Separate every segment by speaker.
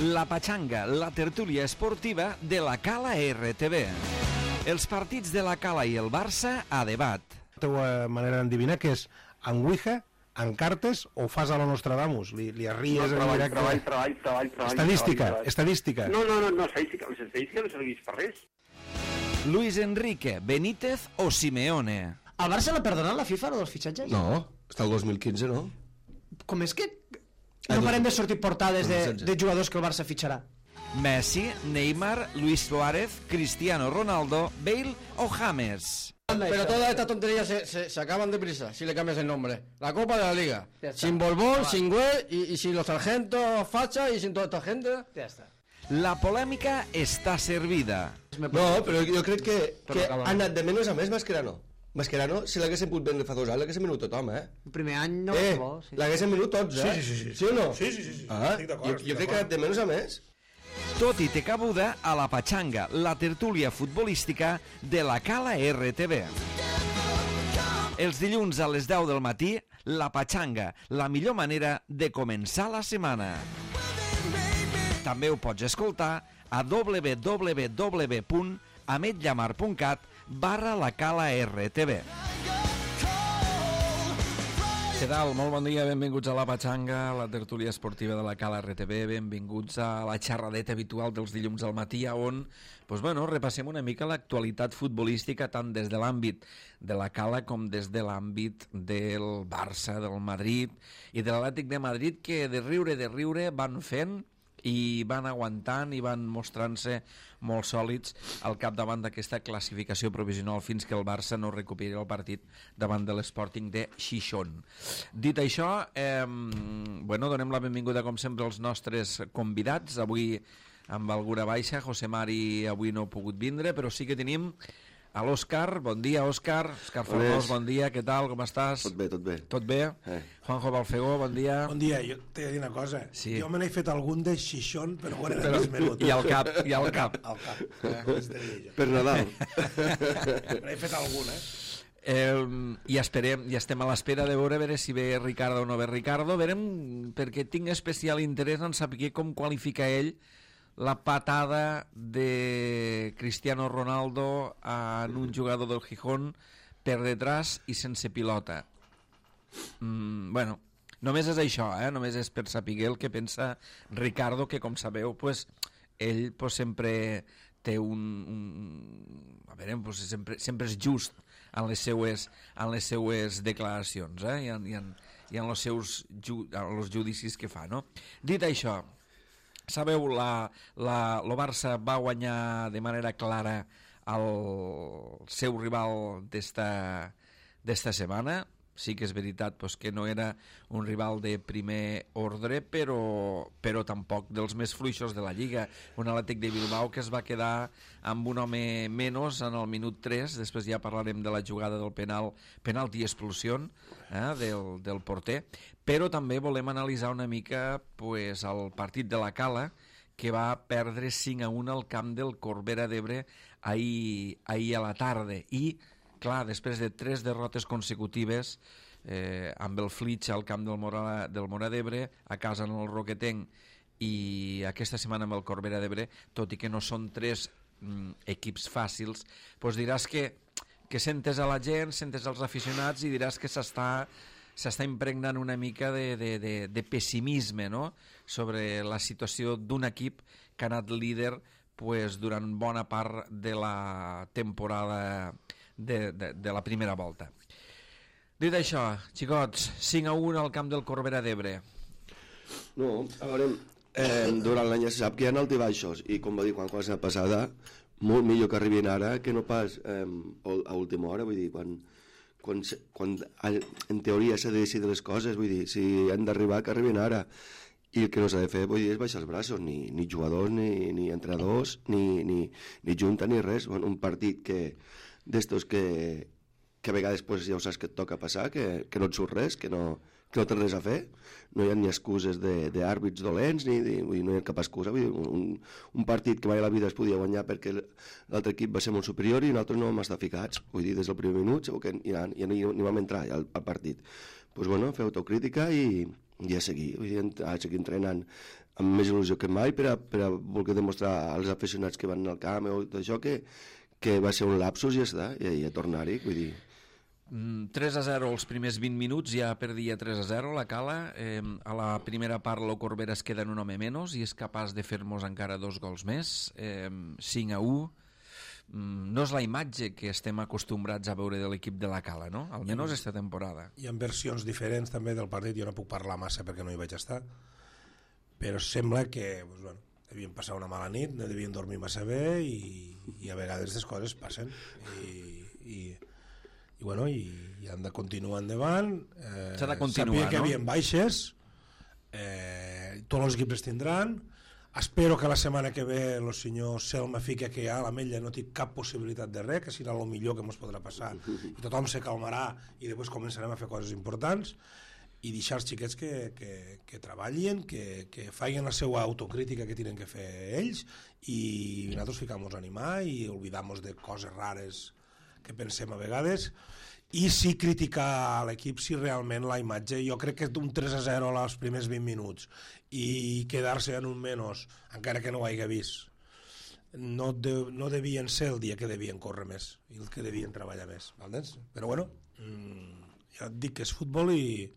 Speaker 1: La Pachanga, la tertúlia esportiva de la Cala RTV. Els partits de la Cala i el Barça a debat.
Speaker 2: La teva manera d'endevinar que és en Ouija, en cartes o fas a lo Nostradamus? Li arries en directe?
Speaker 3: Treball.
Speaker 2: Estadística.
Speaker 3: No, estadística. Les estadístiques no serveix per res.
Speaker 1: Luis Enrique, Benítez o Simeone.
Speaker 4: El Barça l'ha perdonat la FIFA, dels fitxatges?
Speaker 5: No, està el 2015, no?
Speaker 4: Com és que no parem de sortir portades de jugadors que el Barça fitxarà?
Speaker 1: Messi, Neymar, Luis Suárez, Cristiano Ronaldo, Bale o James.
Speaker 6: Pero todas estas tonterías se acaban deprisa si le cambias el nombre. La Copa de la Liga. Sin Borbón, sin Güell y sin los sargentos facha y sin toda esta gente.
Speaker 4: Ja està.
Speaker 1: La polèmica està servida.
Speaker 5: No, però jo crec que ha anat de menys a més Mascherano. Mascherano, si l'haguessin pogut vendre fa 2 anys, l'haguessin venut tothom,
Speaker 4: El primer any no qualsevol. Sí.
Speaker 5: L'haguessin venut tots,
Speaker 2: Sí.
Speaker 5: Sí o no?
Speaker 2: Sí. Estic d'acord.
Speaker 5: Jo crec que ha anat de menys a més.
Speaker 1: Tot i té cabuda a la Pachanga, la tertúlia futbolística de la Cala RTV. Els dilluns a les 10 del matí, la Pachanga, la millor manera de començar la setmana. També ho pots escoltar a www.ametllamar.cat/la Cala RTV. Què tal? Molt bon dia, benvinguts a la Pachanga, la tertúlia esportiva de la Cala RTV, benvinguts a la xerradeta habitual dels dilluns al matí, on repassem una mica l'actualitat futbolística tant des de l'àmbit de la Cala com des de l'àmbit del Barça, del Madrid i de l'Atlètic de Madrid, que de riure van fent i van aguantant i van mostrant-se molt sòlids al capdavant d'aquesta classificació provisional fins que el Barça no recuperi el partit davant de l'Sporting de Gijón. Dit això, donem la benvinguda com sempre als nostres convidats. Avui amb alguna baixa, José Mari avui no ha pogut vindre, però sí que tenim a l'Òscar. Bon dia, Òscar. Òscar Fornós, bon dia, què tal, com estàs?
Speaker 5: Tot bé.
Speaker 1: Tot bé? Juanjo Balfegó, bon dia.
Speaker 2: Bon dia, jo t'he de dir una cosa.
Speaker 1: Sí.
Speaker 2: Jo me n'he fet algun de Xixón, però quan era més menut.
Speaker 1: I al cap.
Speaker 2: Al cap.
Speaker 5: Per Nadal.
Speaker 2: Me n'he fet algun,
Speaker 1: I estem a l'espera de veure si ve Ricardo o no ve Ricardo. Verem, perquè tinc especial interès en saber com qualifica ell la patada de Cristiano Ronaldo en un jugador del Gijón per detrás i sense pilota. Només és això, només és per saber el que pensa Ricardo, que com sabeu, ell sempre té sempre és just en les seues declaracions i en els judicis que fa, no? Dit això, sabeu, el Barça va guanyar de manera clara el seu rival d'esta setmana. Sí que és veritat que no era un rival de primer ordre, però tampoc dels més fluixos de la Lliga. Un Atlètic de Bilbao que es va quedar amb un home menys en el minut 3, després ja parlarem de la jugada del penalti expulsió del porter, però també volem analitzar una mica el partit de la Cala, que va perdre 5-1 al camp del Corbera d'Ebre ahir a la tarda, i clar, després de 3 derrotes consecutives, amb el Flitx al camp del Móra d'Ebre, a casa en el Roquetenc, i aquesta setmana amb el Corbera d'Ebre, tot i que no són 3 equips fàcils, diràs que sentes a la gent, sentes als aficionats i diràs que s'està impregnant una mica de pessimisme, no?, sobre la situació d'un equip que ha anat líder durant bona part de la temporada de la primera volta. Dit això, xicots, 5-1 al camp del Corbera d'Ebre.
Speaker 5: No, a veure, durant l'any ja se sap que hi ha altibaixos, i com va dir quan la setmana passada, molt millor que arribin ara que no pas a última hora. Vull dir, quan en teoria s'ha de decidir les coses, vull dir, si han d'arribar, que arribin ara. I el que no s'ha de fer, vull dir, és baixar els braços, ni jugadors, ni entrenadors, ni junta, ni res. Un partit d'estos que a vegades ja ho saps que et toca passar, que no et surt res, que no té res a fer, no hi ha ni excuses d'àrbits dolents, no hi ha cap excusa. Vull dir, un partit que mai a la vida es podia guanyar perquè l'altre equip va ser molt superior i nosaltres no vam estar ficats, vull dir, des del primer minut segur que ja ni vam entrar al partit. Doncs fer autocrítica i a seguir entrenant amb més il·lusió que mai per a voler demostrar als aficionats que van al camp o tot això que va ser un lapsus i ja està, i a tornar-hi, vull dir...
Speaker 1: 3-0 els primers 20 minuts, ja perdia 3-0 la Cala. A la primera part lo Corbera es queda en un home menys i és capaç de fer-nos encara 2 gols més, 5-1. No és la imatge que estem acostumbrats a veure de l'equip de la Cala, no? Almenys esta temporada.
Speaker 2: Hi ha versions diferents també del partit, jo no puc parlar massa perquè no hi vaig estar, però sembla que devien passar una mala nit, no devien dormir massa bé i a vegades les coses passen i han de continuar endavant.
Speaker 1: S'ha de continuar,
Speaker 2: sabia que hi havia baixes, tots els equips les tindran. Espero que la setmana que ve el senyor Selma fica que ja l'Ametlla no té cap possibilitat de res, que serà el millor que ens podrà passar i tothom se calmarà i després començarem a fer coses importants i deixar els xiquets que treballin, que facin la seva autocrítica que tenen que fer ells i nosaltres ficam-nos a animar i oblidar-nos de coses rares que pensem a vegades i sí criticar l'equip si realment la imatge, jo crec que d'un 3-0 als primers 20 minuts i quedar-se en un menys encara que no ho hagi vist no devien ser el dia que devien córrer més i el que devien treballar més, entens? Però bueno, ja et dic que és futbol i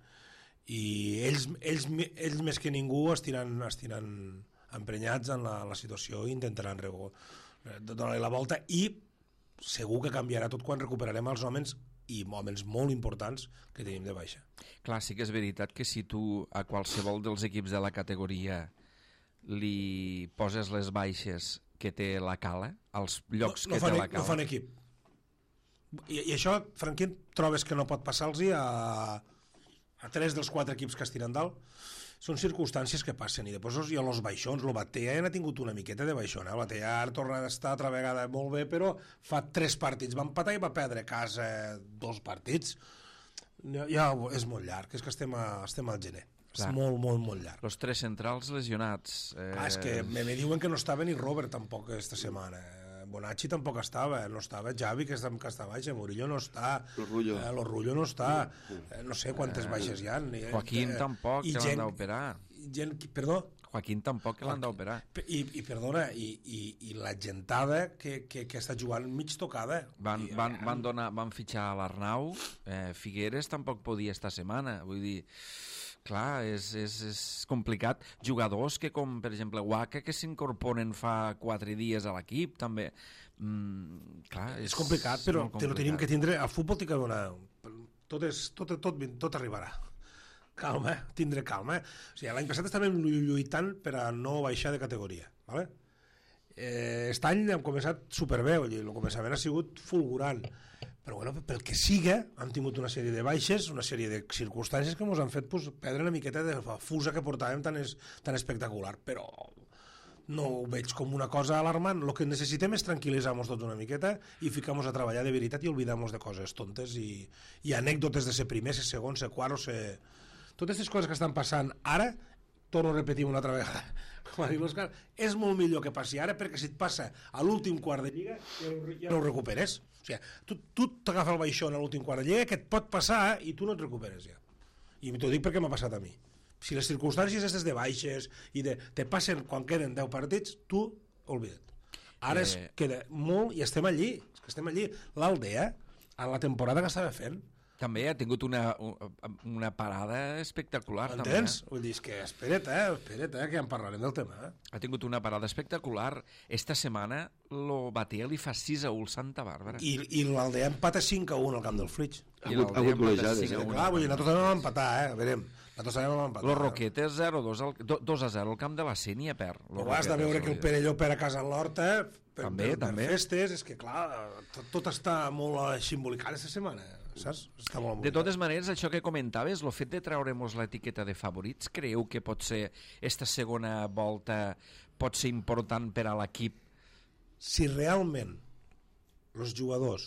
Speaker 2: ells més que ningú estiran emprenyats en la situació i intentaran donar-li la volta i segur que canviarà tot quan recuperarem els homes i homes molt importants que tenim de baixa.
Speaker 1: Clar, sí que és veritat que si tu a qualsevol dels equips de la categoria li poses les baixes que té la Cala, als llocs que té la Cala...
Speaker 2: No fan equip. I això, Franquín, trobes que no pot passar-los a 3 dels 4 equips que estiren dalt? Són circumstàncies que passen i després hi ha els baixons. El Batea ha tingut una miqueta de baixona. El Batea ha tornat a estar altra vegada molt bé, però fa 3 partits va empatar i va perdre a casa 2 partits. Ja és molt llarg, és que estem al gener. Clar. És molt llarg.
Speaker 1: Els 3 centrals lesionats.
Speaker 2: És que me diuen que no estava ni Robert tampoc aquesta setmana. Bonacci tampoc estava, no estava Javi que està baixa, Murillo no està, Lorrullo no està, no sé quantes baixes hi ha.
Speaker 1: Joaquín tampoc, que l'han d'operar.
Speaker 2: Perdó?
Speaker 1: Joaquín tampoc, que l'han d'operar.
Speaker 2: I perdona, i la gentada que està jugant mig tocada.
Speaker 1: Van fitxar a l'Arnau, Figueres tampoc podia esta setmana, vull dir... Clar, és complicat. Jugadors que, com per exemple Waka, que s'incorporen fa 4 dies a l'equip, també. Clar,
Speaker 2: és complicat, però tenim que tindre... El futbol té que donar... Tot arribarà. Calma, tindre calma. O sigui, l'any passat estàvem lluitant per a no baixar de categoria. ¿Vale? Aquest any hem començat superbé, el començament ha sigut fulgurant. Però bueno, pel que siga, hem tingut una sèrie de baixes, una sèrie de circumstàncies que ens han fet perdre una miqueta de la fusa que portàvem tan espectacular, però no ho veig com una cosa alarmant. El que necessitem és tranquil·litzar-nos tots una miqueta i ficar-nos a treballar de veritat i oblidar-nos de coses tontes i anècdotes de ser primer, ser segon, ser quart o ser... Totes aquestes coses que estan passant ara, torno a repetir una altra vegada, com ha dit l'Òscar, és molt millor que passi ara perquè si et passa a l'últim quart de lliga ja no ho recuperes. O sigui, tu t'agafa el baixón a l'últim quart de lliga que et pot passar i tu no et recuperes ja. I t'ho dic perquè m'ha passat a mi. Si les circumstàncies aquestes de baixes i te passen quan queden 10 partits, tu oblida't. Ara es queda molt i estem allí. L'Aldea, en la temporada que estava fent,
Speaker 1: també ha tingut una parada espectacular.
Speaker 2: Entens? Vull dir, que espera't, que en parlarem del tema.
Speaker 1: Ha tingut una parada espectacular. Esta setmana lo Batea li fa 6-1 al Santa Bàrbara.
Speaker 2: I l'Aldea empata 5-1 al camp del Flix.
Speaker 5: Ha hagut golejades.
Speaker 2: Clar, vull dir, nosaltres també vam empatar, Verem. Nosaltres també vam empatar.
Speaker 1: Los Roquetes 2-0 al camp de la Sénia perd.
Speaker 2: Però has de veure que el Perelló per a casa l'Horta
Speaker 1: també.
Speaker 2: Festes, és que clar, tot està molt simbolicat aquesta setmana, saps? Està molt
Speaker 1: de totes maneres, això que comentaves, el fet de treure'ns l'etiqueta de favorits, creieu que pot ser esta segona volta pot ser important per a l'equip?
Speaker 2: Si realment els jugadors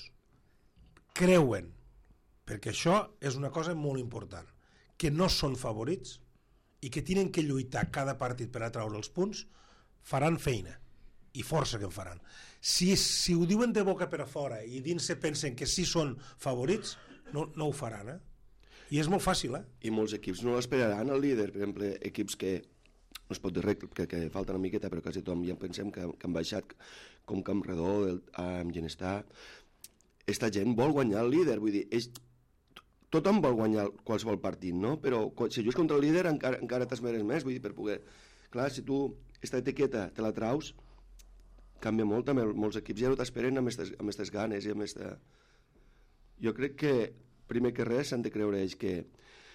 Speaker 2: creuen, perquè això és una cosa molt important, que no són favorits i que tenen que lluitar cada partit per a treure els punts, faran feina i força que en faran. Si ho diuen de boca per a fora i dins se pensen que sí són favorits, no ho faran, I és molt fàcil,
Speaker 5: I molts equips no l'esperaran, el líder. Per exemple, equips que no es pot dir res, que falta una miqueta, però quasi tothom ja pensem que han baixat com Campredó, amb Ginestar. Esta gent vol guanyar el líder, vull dir, tothom vol guanyar qualsevol partit, no? Però si jugues contra el líder encara t'esmeres més, vull dir, per poder... Clar, si tu esta etiqueta te la traus, canvia molt, també molts equips ja no t'esperen amb aquestes ganes i amb aquesta... Jo crec que, primer que res, s'han de creure ells que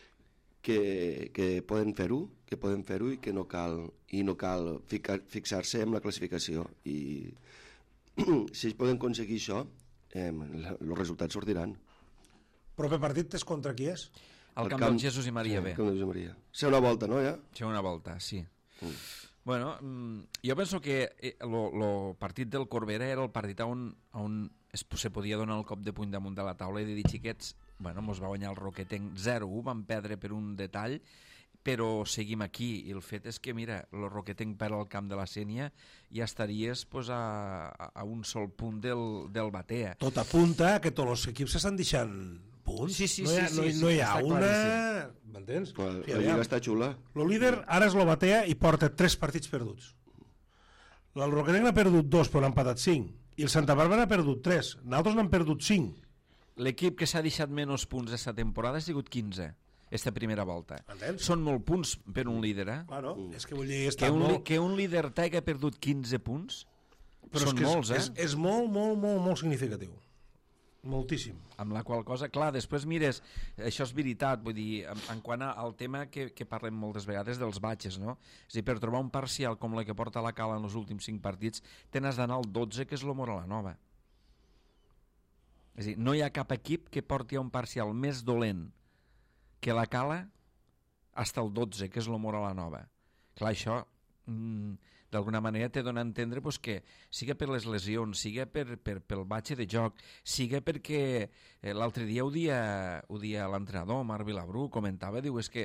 Speaker 5: poden fer-ho, i que no cal fixar-se en la classificació. I si ells poden aconseguir això, els resultats sortiran.
Speaker 2: Proper partit és contra qui és?
Speaker 1: El camp del Jesús i Maria B.
Speaker 5: El camp del Jesús i Maria. Segona volta, no, ja?
Speaker 1: Segona volta, sí. Bueno, jo penso que el partit del Corbera era el partit on se podia donar el cop de puny damunt de la taula i de dir, xiquets, bueno, mos va guanyar el Roquetenc 0-1, van perdre per un detall, però seguim aquí, i el fet és que, mira, el Roquetenc perd al camp de la Sénia i estaries pues, a un sol punt del Batea.
Speaker 2: Tot apunta que tots els equips s'estan deixant punts.
Speaker 1: Sí,
Speaker 2: no hi ha una... M'entens?
Speaker 5: La lliga està xula.
Speaker 2: El líder ara és el Batea i porta 3 partits perduts. El Roquetenc n'ha perdut 2, però n'ha empatat 5. I el Santa Bàrbara n'ha perdut 3. Nosaltres n'han perdut 5.
Speaker 1: L'equip que s'ha deixat menys punts aquesta temporada ha sigut 15, esta primera volta.
Speaker 2: Entens?
Speaker 1: Són molt punts per un líder, eh?
Speaker 2: Claro, és que vull dir...
Speaker 1: Que un líder t'hagi perdut 15 punts,
Speaker 2: però
Speaker 1: són molts,
Speaker 2: és molt significatiu. Moltíssim.
Speaker 1: Amb la qual cosa, clar, després mires, això és veritat, vull dir, en quant al tema que parlem moltes vegades dels batxes, no? És a dir, per trobar un parcial com la que porta la Cala en els últims 5 partits, tens d'anar al 12, que és el Moralanova. És a dir, no hi ha cap equip que porti a un parcial més dolent que la Cala hasta el 12, que és el Moralanova. Clar, això d'alguna manera te dona a entendre pues, que siga per les lesions, siga pel batxe de joc, siga perquè l'altre dia ho dia l'entrenador Marc Vilabrú, comentava, diu, és que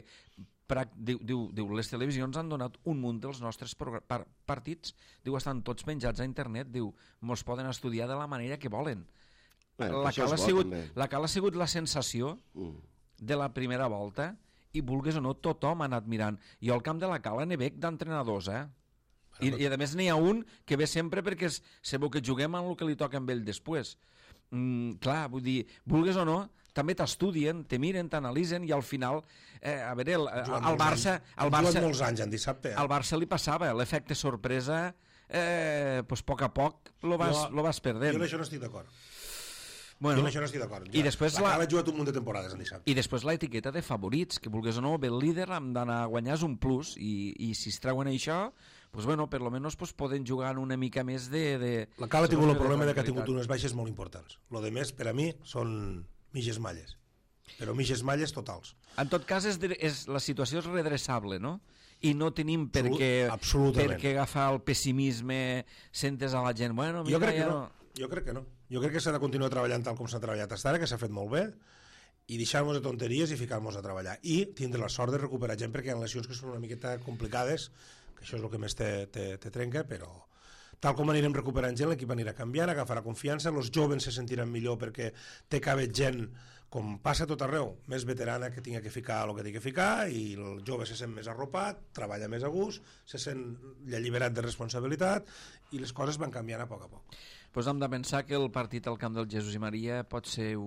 Speaker 1: diu, les televisions han donat un munt dels nostres partits, diu, estan tots penjats a internet, diu, mos poden estudiar de la manera que volen. La Cala ha sigut la sensació de la primera volta i vulgues o no, tothom ha anat mirant. Jo al camp de la Cala n'he veig d'entrenadors, I a més n'hi ha un que ve sempre perquè se veu que juguem amb el que li toca amb ell després. Clar, vull dir, vulgues o no, també t'estudien, te miren, t'analitzen i al final, a veure, al Barça...
Speaker 2: molts anys en dissabte.
Speaker 1: Al Barça li passava, l'efecte sorpresa, pues a poc lo vas perdent.
Speaker 2: Jo en això no estic d'acord.
Speaker 1: Bueno,
Speaker 2: jo en això no estic d'acord.
Speaker 1: I després
Speaker 2: la Cala ha jugat un munt de temporades en dissabte.
Speaker 1: I després l'etiqueta de favorits, que vulgues o no, ve el líder, hem d'anar a guanyar és un plus, i si es treuen això, pues bueno, per lo menos pues, poden jugar una mica més de...
Speaker 2: La Cala ha tingut el problema que ha tingut unes baixes molt importants. Lo de més, per a mi, són mitges malles. Però mitges malles totals.
Speaker 1: En tot cas, la situació és redreçable, no? I no tenim per què agafar el pessimisme, sentes a la gent, bueno, mira,
Speaker 2: jo crec que no. Jo crec que s'ha de continuar treballant tal com s'ha treballat fins ara, que s'ha fet molt bé, i deixar-nos de tonteries i ficar-nos a treballar. I tindre la sort de recuperar gent, perquè hi ha lesions que són una miqueta complicades, que això és el que més te trenca, però tal com anirem recuperant gent, l'equip anirà canviant, agafarà confiança, els joves se sentiran millor perquè té cabet gent, com passa a tot arreu, més veterana que tingui que ficar el que tingui que ficar, i el jove se sent més arropat, treballa més a gust, se sent alliberat de responsabilitat, i les coses van canviant a poc.
Speaker 1: Pues hem de pensar que el partit al camp del Jesús i Maria pot ser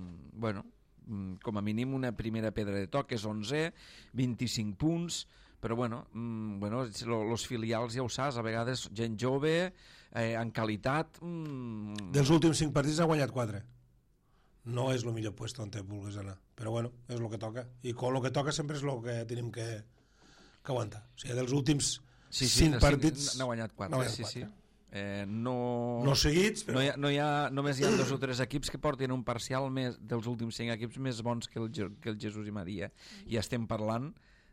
Speaker 1: com a mínim una primera pedra de toc, és 11, 25 punts, però els filials ja ho saps, a vegades gent jove, en qualitat...
Speaker 2: Dels últims 5 partits ha guanyat 4. No és el millor puesto on te vulguis anar, però és el que toca, i el que toca sempre és el que tenim que aguantar. O sigui, dels últims 5 partits...
Speaker 1: N'ha guanyat 4, sí.
Speaker 2: No seguits, però...
Speaker 1: Només hi ha 2 o 3 equips que porten un parcial dels últims 5 equips més bons que el Jesús i Maria, i estem parlant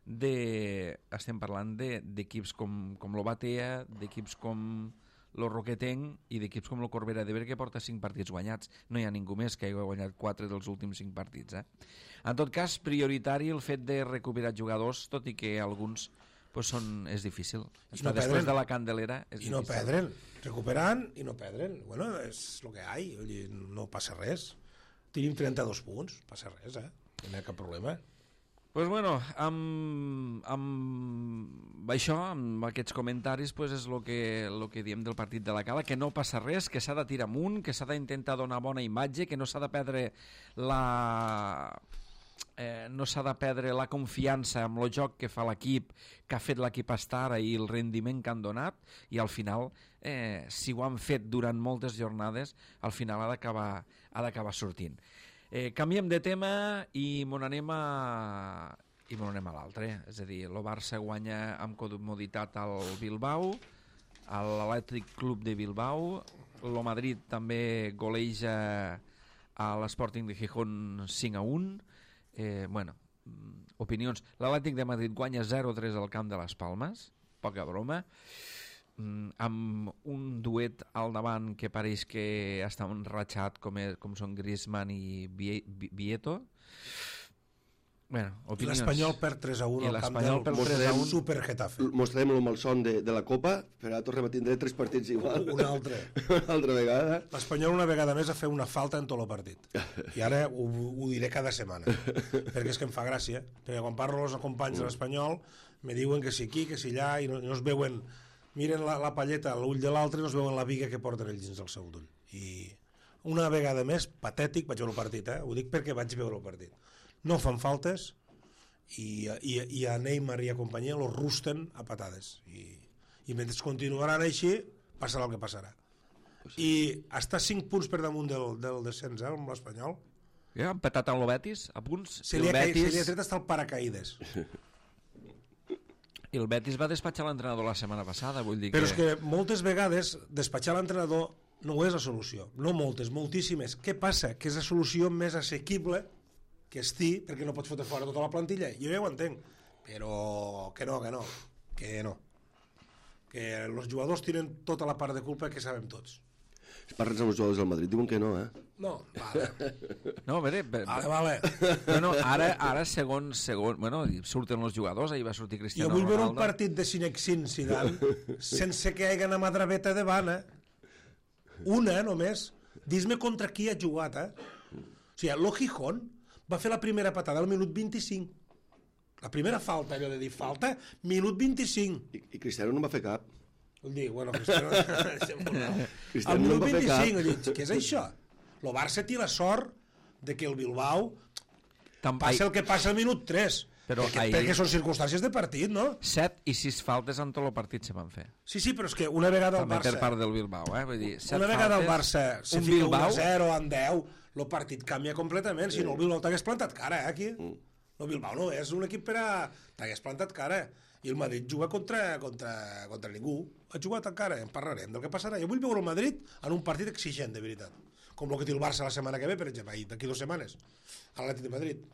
Speaker 1: d'equips com el Batea, d'equips com el Roquetenc i d'equips com el Corbera d'Ebre, que porta 5 partits guanyats. No hi ha ningú més que hagi guanyat 4 dels últims 5 partits. En tot cas, prioritari el fet de recuperar jugadors, tot i que alguns és difícil. Després de la Candelera és difícil.
Speaker 2: I no perdre'n, recuperant i no perdre'n. Bueno, és el que hi ha, no passa res. Tenim 32 punts, passa res, no hi ha cap problema.
Speaker 1: Pues bueno, això, amb aquests comentaris, pues, és el que diem del partit de la Cala, que no passa res, que s'ha de tirar amunt, que s'ha d'intentar donar bona imatge, que no s'ha de perdre la confiança amb el joc que fa l'equip, que ha fet l'equip estar ara i el rendiment que han donat, i al final, si ho han fet durant moltes jornades, al final ha d'acabar sortint. Canviem de tema i m'on anem a l'altre, és a dir, el Barça guanya amb comoditat al Bilbao, a l'Atlètic Club de Bilbao, el Madrid també goleja a l'Sporting de Gijón 5-1. Opinions. L'Atlètic de Madrid guanya 0-3 al camp de les Palmes, poca broma, amb un duet al davant que pareix que està enratxat com són Griezmann i Vieto. Opinions.
Speaker 2: I l'Espanyol perd 3-1 al camp del Super Getafe.
Speaker 5: Mostrem el malson de la Copa, però ara tornem a tindre 3 partits igual.
Speaker 2: Una altra.
Speaker 5: Una altra vegada.
Speaker 2: L'Espanyol una vegada més ha fet una falta en tot el partit. I ara ho diré cada setmana, perquè és que em fa gràcia, perquè quan parlo amb els companys de l'Espanyol me diuen que si aquí, que si allà, i no es veuen, miren la palleta a l'ull de l'altre i no es veuen la viga que porten ells dins del seu ull. I una vegada més, patètic, vaig veure el partit, ho dic perquè vaig veure el partit. No fan faltes i a Neymar i a companyia los rusten a patades i mentre continuaran així passarà el que passarà i està 5 punts per damunt del descens amb l'Espanyol.
Speaker 1: Han petat amb el Betis a punts.
Speaker 2: Se li ha tret hasta el paracaïdes.
Speaker 1: I el Betis va despatxar l'entrenador la setmana passada, vull dir
Speaker 2: però és que moltes vegades despatxar l'entrenador no és la solució, no moltes, moltíssimes. Què passa? Que és la solució més assequible que estigui, perquè no pots fotre fora tota la plantilla. Jo ja ho entenc, però que no. Que els jugadors tenen tota la part de culpa que sabem tots.
Speaker 5: Parles amb els jugadors del Madrid, diuen que no,
Speaker 2: No, vale.
Speaker 1: No,
Speaker 2: Vale.
Speaker 1: No, ara segons surten els jugadors, ahir va sortir Cristiano
Speaker 2: Ronaldo. Jo vull veure un partit de Cinexin Zidane sense que hi hagi una madraveta davant, Una, només. Dis-me contra qui ha jugat, O sigui, lo Gijón va fer la primera patada al minut 25. La primera falta, allò de dir falta, minut 25.
Speaker 5: I Cristiano no va fer cap.
Speaker 2: Vull dir, Cristiano...
Speaker 5: Cristiano no va fer cap.
Speaker 2: Dic, què és això? El Barça té la sort de que el Bilbao passa el que passa al minut 3. Perquè són circumstàncies de partit, no?
Speaker 1: 7 i 6 faltes en tot el partit se van fer.
Speaker 2: Sí, però és que una vegada el Barça...
Speaker 1: També per part del Bilbao, Vull dir,
Speaker 2: una vegada el Barça se fica 1-0 en 10, el partit canvia completament. Si no, el Bilbao t'hagués plantat cara, aquí. El Bilbao no és un equip per a... T'hagués plantat cara. I el Madrid juga contra ningú. Ha jugat encara, en parlarem del que passarà. Jo vull veure el Madrid en un partit exigent, de veritat. Com el que té el Barça la setmana que ve, per exemple, d'aquí 2 setmanes, a l'Atlètic de Madrid.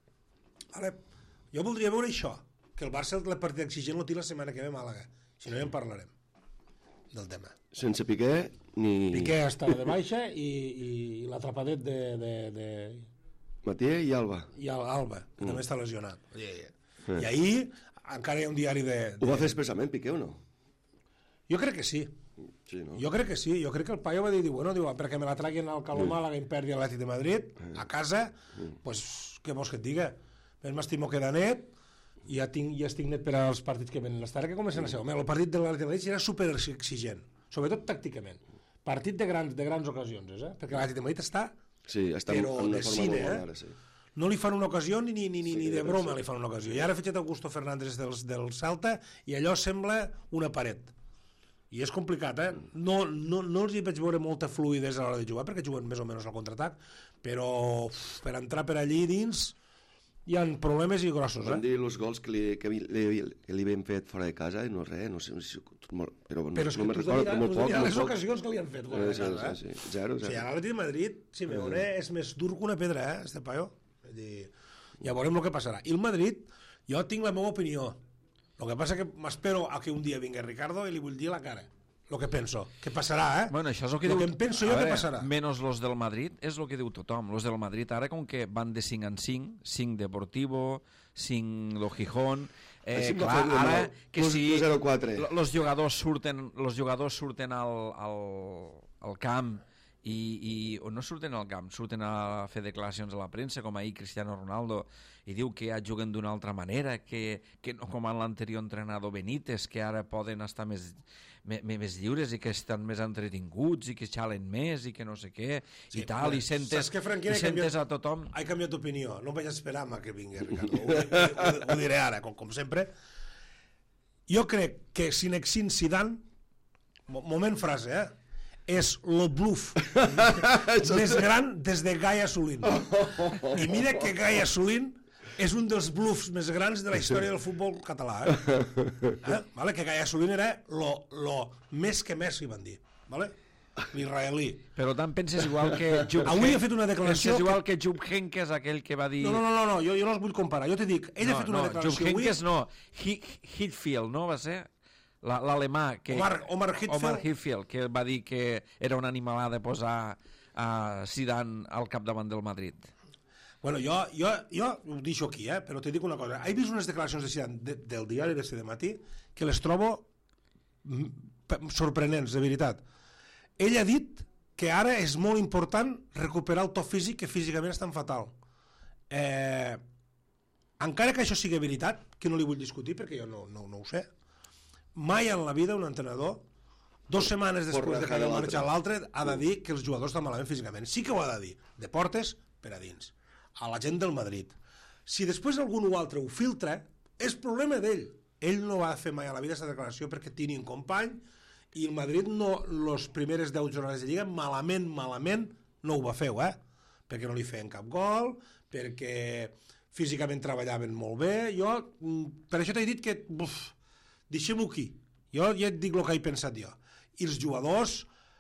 Speaker 2: Jo voldria veure això, que el Barça el partit exigent el té la setmana que ve a Màlaga. Si no, ja en parlarem del tema.
Speaker 5: Sense Piqué ni...
Speaker 2: Piqué està de baixa i l'atrapadet de...
Speaker 5: Matié i Alba.
Speaker 2: I Alba, que també està lesionat. I ahir encara hi ha un diari de...
Speaker 5: Ho va fer expressament, Piqué, o no?
Speaker 2: Jo crec que sí.
Speaker 5: Sí, no?
Speaker 2: Jo crec que sí. Jo crec que el paio va dir, perquè me la traguin al Caló Màlaga i perdi a l'Atlètic de Madrid, a casa, pues, què vols que et diga? Més m'estimo que net i ja estic net per als partits que venen l'estar, que comencen a ser. El partit de l'Atlètic de Madrid era super exigent, sobretot tàcticament. Partit de grans ocasions, perquè l'Atlètic de Madrid està però de cine, no li fan una ocasió ni de broma li fan una ocasió. I ara ha fitxat Augusto Fernández del Celta i allò sembla una paret. I és complicat, No els hi vaig veure molta fluidesa a l'hora de jugar, perquè juguen més o menys al contraatac, però per entrar per allí dins hi ha problemes i grossos.
Speaker 5: Van dir els gols que li havien fet fora de casa i no res, no sé si... Però no me'n recordo, però molt poc.
Speaker 2: Les ocasions que li han fet fora de casa,
Speaker 5: Sí, 0.
Speaker 2: O sigui, a l'Atlètic de Madrid, Simeone és més dur que una pedra, este paio. Ja veurem el que passarà. I el Madrid, jo tinc la meva opinió. El que passa que m'espero a que un dia vingui Ricardo i li vull dir la cara. El que penso, que passarà,
Speaker 1: Bueno, això és el que
Speaker 2: diu...
Speaker 1: diu...
Speaker 2: em penso jo que passarà.
Speaker 1: Menys los del Madrid, és el que diu tothom. Los del Madrid ara, com que van de 5 en 5, 5 Deportivo, 5 lo Gijón... clar, ara que si los jugadors surten al camp i no surten al camp, surten a fer declaracions a la premsa, com ahir Cristiano Ronaldo, i diu que ja juguen d'una altra manera, que no com en l'anterior entrenador Benítez, que ara poden estar més lliures i que estan més entretinguts i que xalen més i que no sé què, i tal, i sentes a tothom...
Speaker 2: He canviat d'opinió, no vaig esperar que vingui Ricardo, ho diré ara, com sempre. Jo crec que Zinedine Zidane, moment frase, és el bluff més gran des de Gai Assolín. I mira que Gai Assolín és un dels bluffs més grans de la història del futbol català. Vale? Que Gai Assolín era lo més que Messi, van dir. Vale? L'israelí.
Speaker 1: Però tant penses igual que
Speaker 2: avui ha fet una declaració...
Speaker 1: Penses igual que Jupp Heynckes, aquell que va dir...
Speaker 2: No, jo no els vull comparar. Jo t'he dit, ell ha fet una declaració
Speaker 1: Jupp Heynckes no, Hitfield, no va ser? L'alemà
Speaker 2: Omar
Speaker 1: Hitfield, que va dir que era una animalada posar a Zidane al capdavant del Madrid.
Speaker 2: Bueno, jo ho deixo aquí, però te dic una cosa. He vist unes declaracions de Zidane del diari de matí que les trobo sorprenents, de veritat. Ell ha dit que ara és molt important recuperar el to físic, que físicament és tan fatal. Encara que això sigui veritat, que no li vull discutir perquè jo no ho sé, mai en la vida un entrenador 2 setmanes després de que hagi marxat l'altre ha de dir que els jugadors estan malament físicament. Sí que ho ha de dir, de portes per a dins, a la gent del Madrid. Si després algun o altre ho filtra, és problema d'ell. Ell no va fer mai a la vida aquesta declaració perquè tingui un company, i el Madrid les primeres 10 jornades de Lliga malament no ho va fer, perquè no li feien cap gol, perquè físicament treballaven molt bé. Per això t'he dit que deixem-ho aquí. Jo ja et dic el que he pensat jo. I els jugadors,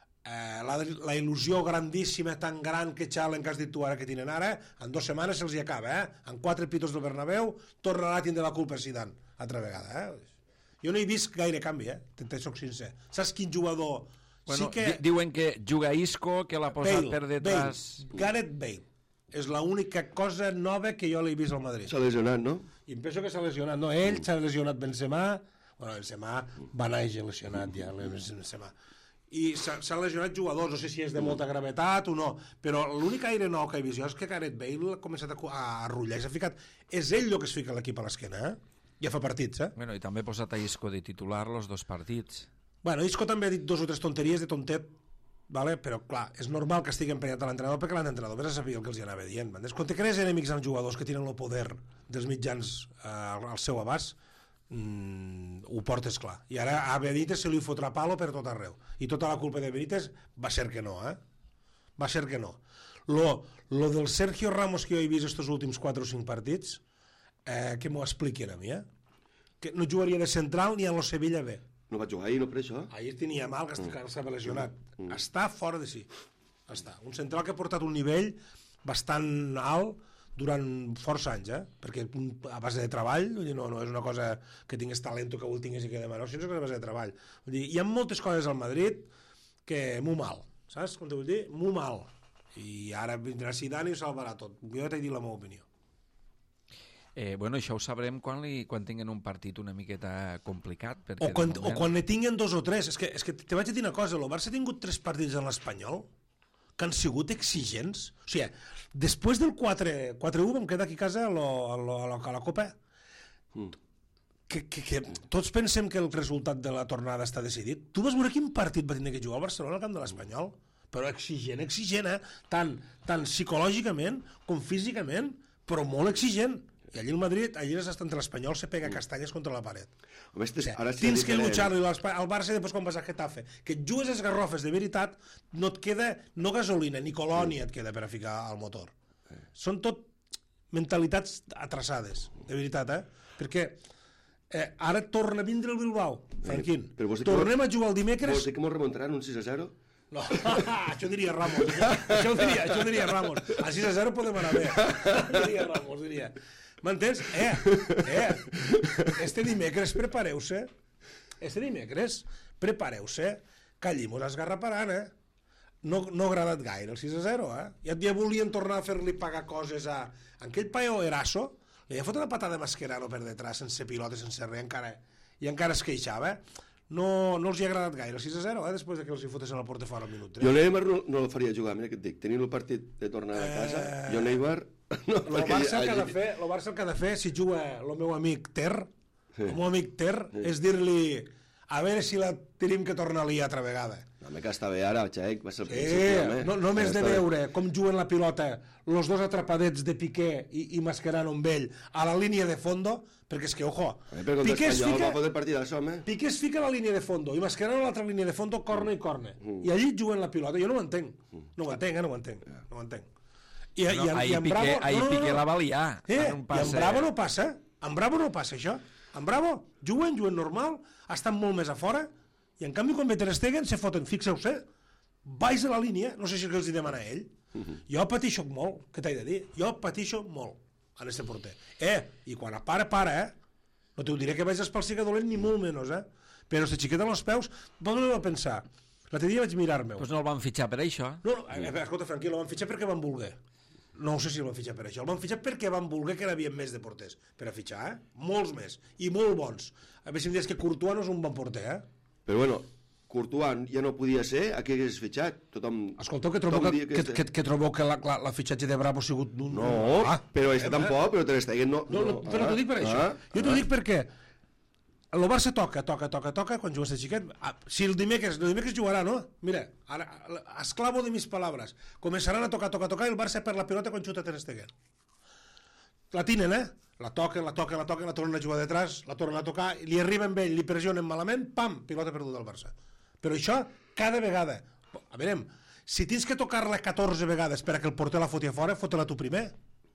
Speaker 2: la il·lusió grandíssima, tan gran que xalen, que has dit tu ara, que tenen ara, en 2 setmanes se'ls hi acaba, En 4 pitos del Bernabéu tornarà a tindre la culpa Zidane, altra vegada, Jo no he vist gaire canvi, te soc sincer. Saps quin jugador...
Speaker 1: Bueno, diuen que juga Isco, que l'ha posat per detrás...
Speaker 2: Gareth Bale. És l'única cosa nova que jo l'he vist al Madrid.
Speaker 5: S'ha lesionat, no?
Speaker 2: I em penso que s'ha lesionat. No, ell s'ha lesionat Benzema. Bueno, Benzema va néixer lesionat ja, Benzema. I s'han lesionat jugadors, no sé si és de molta gravetat o no, però l'únic aire nou que he vist jo és que Gareth Bale ha començat a rotllar i s'ha ficat... És ell el que es fica l'equip a l'esquena, Ja fa partits,
Speaker 1: Bueno, i també ha posat a Isco de titular els 2 partits.
Speaker 2: Bueno, Isco també ha dit 2 o 3 tonteries de tontet, vale? Però clar, és normal que estigui emprenyat a l'entrenador perquè l'entrenador vés a saber el que els hi anava dient. Quan te crees enemics amb jugadors que tenen el poder dels mitjans al seu abast, ho portes clar. I ara a Benítez se li fotrà palo per tot arreu. I tota la culpa de Benítez va ser que no, Va ser que no. Lo del Sergio Ramos que jo he vist estos últims 4 o 5 partits, que m'ho expliquin a mi, que no jugaria de central ni a lo Sevilla B.
Speaker 5: No va jugar ahir, no per això?
Speaker 2: Ahir tenia mal, que estava lesionat. Està fora de si. Està. Un central que ha portat un nivell bastant alt durant força anys, perquè a base de treball, no és una cosa que tingués talent o que ho tingués i que demanar, sinó que és a base de treball. Vull dir, hi ha moltes coses al Madrid que m'ho mal, saps com te vull dir? M'ho mal. I ara vindrà Zidane i ho salvarà tot. Jo t'he dit la meva opinió.
Speaker 1: Bueno, això ho sabrem quan tinguen un partit una miqueta complicat.
Speaker 2: O quan ne tinguen 2 o 3. És que te vaig a dir una cosa, el Barça ha tingut 3 partits en l'Espanyol que han sigut exigents. O sigui, després del 4-1 vam quedar aquí a casa a la Copa. Que tots pensem que el resultat de la tornada està decidit. Tu vas veure quin partit va tindre que jugar el Barcelona al camp de l'Espanyol? Però exigent, tant psicològicament com físicament, però molt exigent. I allí el Madrid, allí entre l'Espanyol se pega castanyes contra la paret. Tens que luchar-lo al Barça i després quan vas a Getafe. Que et jugues les garrofes de veritat, no et queda no gasolina ni colònia et queda per a ficar al motor. Són tot mentalitats atrasades, de veritat, Perquè ara torna a vindre el Bilbao, Franquín. Tornem a jugar el dimecres...
Speaker 5: Vols dir que mos remuntaran un 6-0?
Speaker 2: No, això diria Ramos. Això diria Ramos. A 6-0 podem anar bé. Diria Ramos, diria. M'entens? Este dimecres prepareu-se. Que allí mos esgarraparan, No ha agradat gaire el 6-0, Ja volien tornar a fer-li pagar coses a aquell paio Eraso, li havia fot una patada de Mascherano per detrás, sense pilota, sense res, i encara es queixava, no els hi ha agradat gaire, 6-0, després que els hi fotessin al porter fora al minut 3.
Speaker 5: Jo Neymar no el faria jugar, mira què et dic, tenint el partit de tornar a casa, jo Neymar... No,
Speaker 2: El Barça el que ha de fer, si juga el meu amic Ter, és dir-li a veure si la tenim que tornar a liar altra vegada.
Speaker 5: Home, que està bé ara, Xaic, va ser el principi, home.
Speaker 2: Només de veure com juguen la pilota els dos atrapadets de Piqué i Mascherano amb ell a la línia de fondo, perquè és que, ojo, Piqué es fica a la línia de fondo i Mascherano a l'altra línia de fondo, corna i corna. I allí juguen la pilota. Jo no ho entenc. No ho entenc. I
Speaker 1: Piqué la va liar.
Speaker 2: I en Bravo no passa. En Bravo no passa això. En Bravo juguen normal, estan molt més a fora, i en canvi quan ve Ter Stegen se foten, fixeu-se, baix de la línia, no sé si els hi demana ell. Jo pateixo molt, què t'he de dir? Jo pateixo molt en este porter. I quan para, no t'ho diré que vaig espalsigar dolent ni molt menys, però este xiquet als peus, posa-me a pensar, l'altre dia vaig mirar-me.
Speaker 1: Doncs no el van fitxar per això.
Speaker 2: No, escolta, Franquí, el van fitxar perquè van voler. No sé si el van fitxar per això. El van fitxar perquè van voler que n'hi havia més de porters per a fitxar, molts més, i molt bons. A veure si em dius que Courtois no és un bon porter,
Speaker 5: Però bueno, Courtois ja no podia ser, a què hagués fitxat?
Speaker 2: Escolteu, que trobo que la fitxatge de Bravo ha sigut...
Speaker 5: No, però este tampoc, però Ter Stegen no...
Speaker 2: Però t'ho dic per això. Jo t'ho dic perquè el Barça toca, quan juga este xiquet. Si el dimecres jugarà, no? Mira, ara, esclavo de mis palabras. Començaran a tocar, i el Barça per la pilota quan xuta Ter Stegen. La tinen, La toquen, la tornen a jugar detrás, la tornen a tocar, li arriben amb ell, li pressionen malament, pam, pilota perduda al Barça. Però això, cada vegada. A veure, si tens que tocar-la 14 vegades per a que el porter la foti a fora, fota-la tu primer.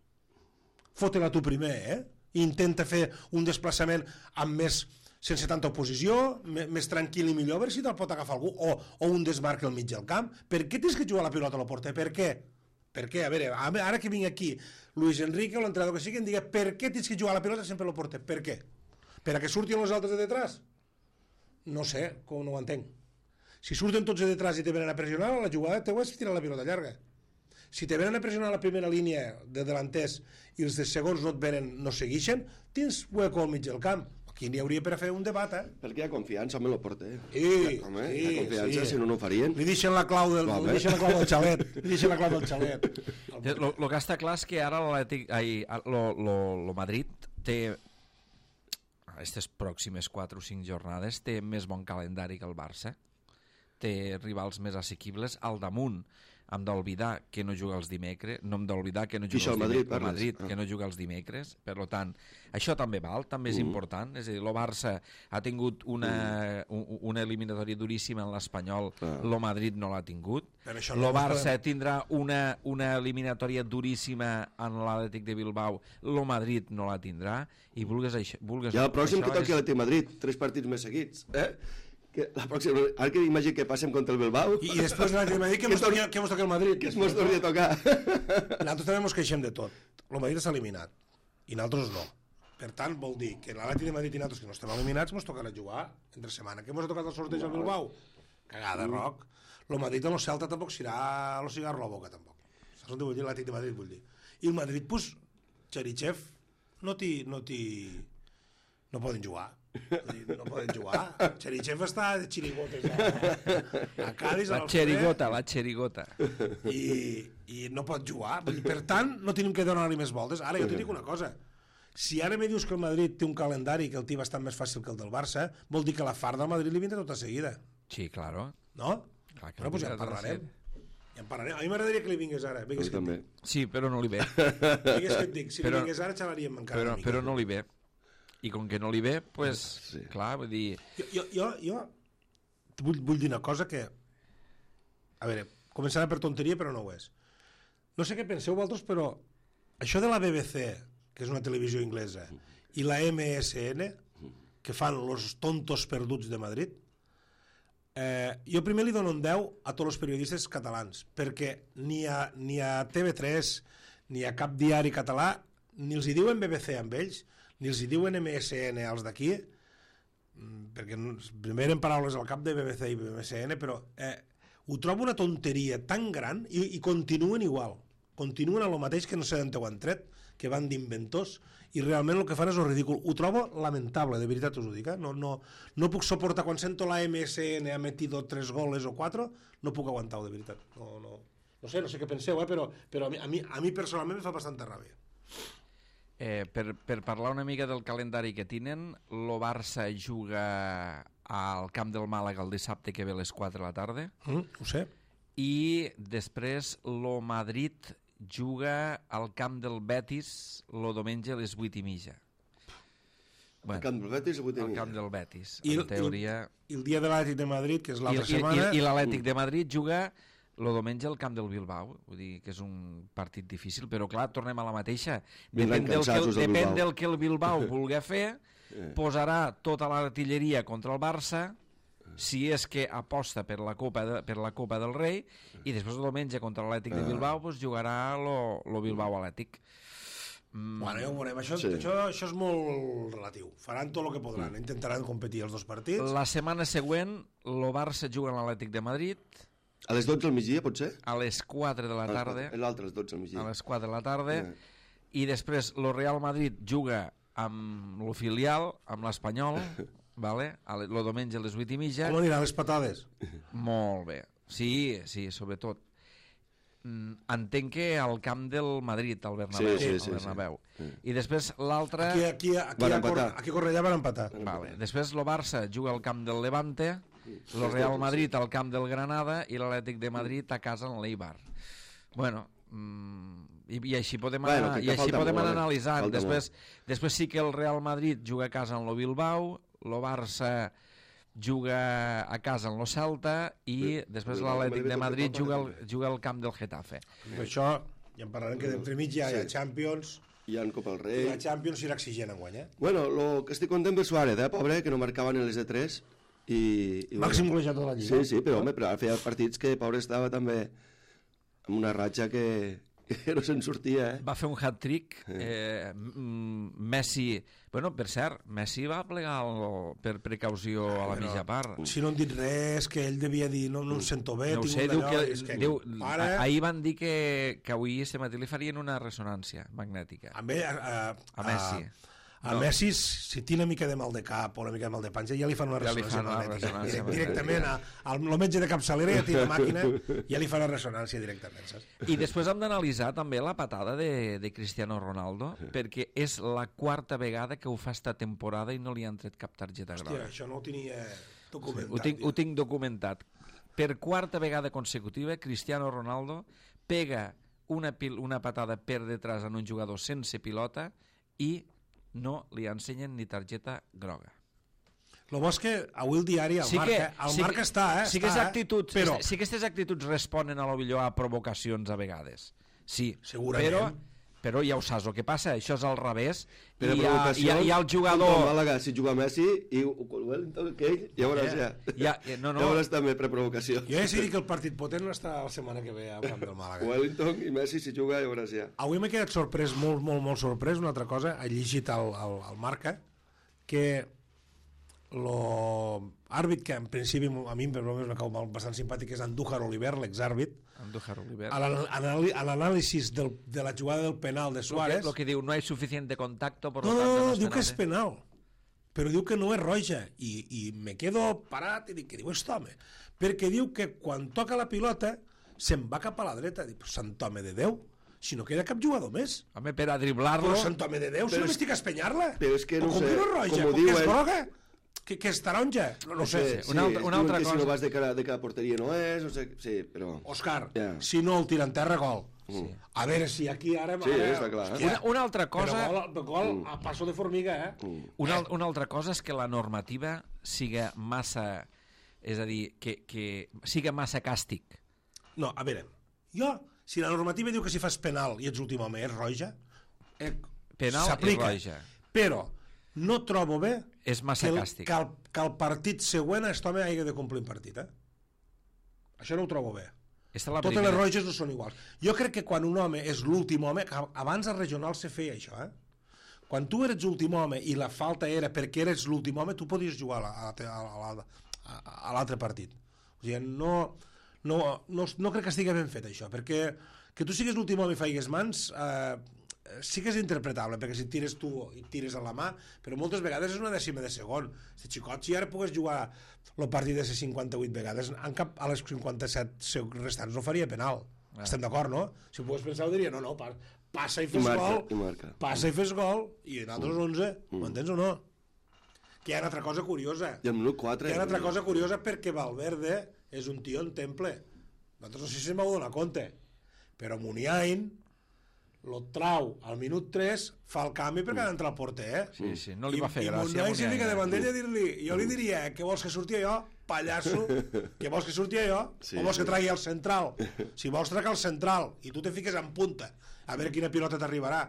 Speaker 2: Intenta fer un desplaçament amb més, sense tanta oposició, més tranquil i millor, a veure si te'l pot agafar algú, o un desmarque al mig del camp. Per què tens que jugar la pilota a la porter? Per què? Perquè, a veure, ara que vinc aquí, Luis Enrique o l'entrenador que sigui, em diga per què tens que jugar a la pilota sempre a la porter? Per què? Per a que surtin els altres de detrás? No sé, com no ho entenc. Si surten tots de detrás i te venen a pressionar, la jugada teva és tirar la pilota llarga. Si te venen a pressionar la primera línia de delanters i els de segons no et venen, no segueixen, tens hueco al mig del camp. Aquí n'hi hauria per a fer un debat,
Speaker 5: Perquè hi ha confiança, home, el porter.
Speaker 2: Hi
Speaker 5: ha confiança, si no ho farien.
Speaker 2: Li deixen la clau del xalet.
Speaker 1: El que està clar és que ara el Madrid té, aquestes pròximes 4 o 5 jornades, té més bon calendari que el Barça. Té rivals més assequibles al damunt. Hem d'oblidar que no juga els dimecres, no hem d'oblidar que no juga el Madrid, que no juga els dimecres. Per tant, això també val, també és important. És a dir, el Barça ha tingut una eliminatòria duríssima en l'Espanyol, el Madrid no l'ha tingut. El Barça tindrà una eliminatòria duríssima en l'Atlètic de Bilbao, el Madrid no la tindrà. I vulgues
Speaker 5: ja el pròxim que toqui l'Atlètic Madrid, 3 partits més seguits, la pròxima, ara que imagini que passem contra el Bilbao
Speaker 2: i després l'Atlètic de Madrid que mos toqui el Madrid,
Speaker 5: que mos torni a tocar.
Speaker 2: Nosaltres també mos queixem de tot. El Madrid està eliminat i nosaltres no. Per tant, vol dir que l'Atlètic de Madrid i nosaltres que no estem eliminats mos tocarà jugar entre setmana. Que mos ha tocat el sorteig al Bilbao? Cagada, Roc. El Madrid en el Celta tampoc serà el cigarro a la boca, tampoc. Saps on vull dir? L'Atlètic de Madrid vull dir. I el Madrid, pues, Cherichev no poden jugar. No poden jugar. Cherichev està de xirigotes a Cádiz.
Speaker 1: La xerigota.
Speaker 2: I no pot jugar. Per tant, no tenim que donar-li més voltes. Ara, jo t'ho dic una cosa. Si ara me dius que el Madrid té un calendari que el té bastant més fàcil que el del Barça, vol dir que la farda al Madrid li vindrà tota seguida.
Speaker 1: Sí, claro.
Speaker 2: No? Bueno, doncs ja en parlarem. A mi m'agradaria que li vingués ara.
Speaker 5: També.
Speaker 1: Sí, però no li ve.
Speaker 2: Vingués que et dic. Si li vingués ara, xalaríem encara una mica.
Speaker 1: Però no li ve. I com que no li ve, pues, clar, vull dir...
Speaker 2: Jo vull dir una cosa que... A veure, començarà per tonteria, però no ho és. No sé què penseu vosaltres, però això de la BBC, que és una televisió inglesa, i la MSN, que fan los tontos perduts de Madrid, jo primer li dono un 10 a tots els periodistes catalans, perquè ni a TV3 ni a cap diari català ni els hi diuen BBC amb ells, ni els hi diuen MSN als d'aquí, perquè primer eren paraules al cap de BBC i MSN, però ho trobo una tonteria tan gran i continuen igual, continuen a lo mateix que no sé d'on ho han tret, que van d'inventors i realment el que fan és el ridícul. Ho trobo lamentable, de veritat us ho dic. No puc suportar, quan sento la MSN ha metido 3 goles o 4, no puc aguantar-ho, de veritat. No sé què penseu, però a mi personalment em fa bastanta ràbia.
Speaker 1: Per parlar una mica del calendari que tenen, el Barça juga al camp del Màlaga el dissabte que ve a les 4 de la tarda,
Speaker 2: Ho sé.
Speaker 1: i després el Madrid juga al camp del Betis el diumenge a les 8:30.
Speaker 5: El camp del Betis,
Speaker 1: al camp del Betis, en teoria.
Speaker 2: I el dia de l'Atlètic de Madrid, que és l'altra setmana...
Speaker 1: I l'Atlètic de Madrid juga el diumenge al camp del Bilbao, vull dir que és un partit difícil, però clar, tornem a la mateixa. Depèn del que el Bilbao vulgui fer, posarà tota l'artilleria contra el Barça, si és que aposta per la Copa del Rei, i després el diumenge contra l'Atlètic de Bilbao jugarà el Bilbao Atlètic.
Speaker 2: Bueno, ja ho veurem. Això és molt relatiu. Faran tot el que podran, intentaran competir els dos partits.
Speaker 1: La setmana següent el Barça juga a l'Atlètic de Madrid,
Speaker 5: a les 12 del migdia, potser?
Speaker 1: a les 4 de la tarda.
Speaker 5: L'altre, a les 12 del migdia.
Speaker 1: A les 4 de la tarda. I després el Real Madrid juga amb el filial, amb l'Espanyol, vale? El diumenge a les 8:30.
Speaker 2: Com aniran les patades?
Speaker 1: Molt bé. Sí, sobretot. Entenc que al camp del Madrid, al Bernabéu. I després l'altre...
Speaker 2: Aquí a Cornellà van empatar.
Speaker 1: Vale. Després el Barça juga al camp del Levante, el Real Madrid al camp del Granada i l'Atlètic de Madrid a casa en l'Eibar. Bueno, i així podem anar analitzant. Després sí que el Real Madrid juga a casa en el Bilbao, el Barça juga a casa en el Celta i després l'Atlètic de Madrid juga al camp del Getafe.
Speaker 2: Per això ja en parlarem que d'entremig hi ha Champions,
Speaker 5: hi ha Copa del Rei.
Speaker 2: Hi ha Champions i l'Exigent en guanya.
Speaker 5: Bueno, lo que estic content per Suárez, pobre, que no marcava ni les de 3.
Speaker 2: Màxim golejador de la Lliga.
Speaker 5: Sí, però home, feia partits que pobre estava també amb una ratxa que no se'n sortia.
Speaker 1: Va fer un hat-trick. Messi... Bueno, per cert, Messi va plegar per precaució a la mitja part.
Speaker 2: Si no han dit res, que ell devia dir no em sento bé,
Speaker 1: no sé, ahir van dir que avui este matí li farien una ressonància magnètica.
Speaker 2: A Messi.
Speaker 1: A
Speaker 2: Messi, si té una mica de mal de cap o una mica de mal de panxa, ja li fan una ressonància magnètica. Directament al metge de capçalera ja té la màquina, ja li fan la ressonància directament. Saps?
Speaker 1: I després hem d'analitzar també la patada de Cristiano Ronaldo, perquè és la 4ª vegada que ho fa esta temporada i no li han tret cap targeta groga.
Speaker 2: Hòstia, això no ho tenia documentat.
Speaker 1: Ho tinc documentat. Per 4ª vegada consecutiva, Cristiano Ronaldo pega una patada per detrás en un jugador sense pilota i no li ensenyen ni targeta groga.
Speaker 2: El bo és que avui el diari, Marca està,
Speaker 1: sí que aquestes actituds responen a lo millor a provocacions a vegades. Sí,
Speaker 2: segurament.
Speaker 1: Però ja ho saps, el que passa, això és al revés, i hi ha el jugador...
Speaker 5: Màlaga, si juga Messi i Wellington, ja veuràs ja. Ja veuràs també preprovocació.
Speaker 2: Jo he decidit que el partit potent no està la setmana que ve al camp del Màlaga.
Speaker 5: Wellington i Messi, si juga, ja veuràs ja.
Speaker 2: Avui m'he quedat sorprès, molt sorprès, una altra cosa, he llegit al Marca, que l'àrbit que en principi a mi me cau bastant simpàtic és Andújar Oliver, l'exàrbit.
Speaker 1: Andújar Oliver.
Speaker 2: A l'anàlisi de la jugada del penal de Suárez...
Speaker 1: Lo que diu, no hay suficiente contacto, por
Speaker 2: lo tanto... No, diu que és penal, però diu que no és roja. I me quedo parat i dic, què diu aquest home? Perquè diu que quan toca la pilota se'n va cap a la dreta. Dic, sant home de Déu, si no queda cap jugador més.
Speaker 1: Home, per a driblar-lo...
Speaker 2: Però sant home de Déu, si no m'estic a espenyar-la.
Speaker 5: Però és que no sé...
Speaker 2: Com que no és roja, com que és groga... Que és taronja? No sé.
Speaker 1: Una altra cosa...
Speaker 5: Si no vas de cara a porteria no és, no sé... Sí, però...
Speaker 2: Òscar, si no el tira en terra, gol. A veure si aquí ara...
Speaker 5: Sí, està clar.
Speaker 1: Una altra cosa...
Speaker 2: Però gol a passo de formiga,
Speaker 1: Una altra cosa és que la normativa siga massa... És a dir, que siga massa càstig.
Speaker 2: No, a veure, si la normativa diu que si fas penal i ets l'últim home és roja,
Speaker 1: penal i roja.
Speaker 2: Però no trobo bé
Speaker 1: és massa càstig.
Speaker 2: Que el partit següent aquest home hagi de complir un partit. Això no ho trobo bé. Totes les roges no són iguals. Jo crec que quan un home és l'últim home, abans al regional se feia això, quan tu eres l'últim home i la falta era perquè eres l'últim home, tu podies jugar a l'altre partit. O sigui, no crec que estigui ben fet això, perquè que tu siguis l'últim home i faigues mans sí que és interpretable, perquè si tires tu i tires a la mà, però moltes vegades és una dècima de segon. Si xicot, si ara pogués jugar el partit de 58 vegades, a les 57 restants no faria penal. Estem d'acord, no? Si ho pogués pensar, ho diria, no, passa i fes gol, passa i fes gol, i nosaltres 11, m'entens o no? Que hi ha una altra cosa curiosa.
Speaker 5: I el minut 4...
Speaker 2: Hi ha una altra cosa curiosa perquè Valverde és un tio en temple. Nosaltres no sé si m'heu donat compte, però Muniain lo trau al minut 3, fa el canvi perquè ha d'entrar al porter,
Speaker 1: Sí, no li va fer gràcia.
Speaker 2: I Muniain s'hi fica davant d'ell a dir-li, jo li diria, què vols que surti jo, pallasso? Què vols que surti jo? O vols que tregui el central? Si vols treure el central i tu te fiques en punta, a veure quina pilota t'arribarà,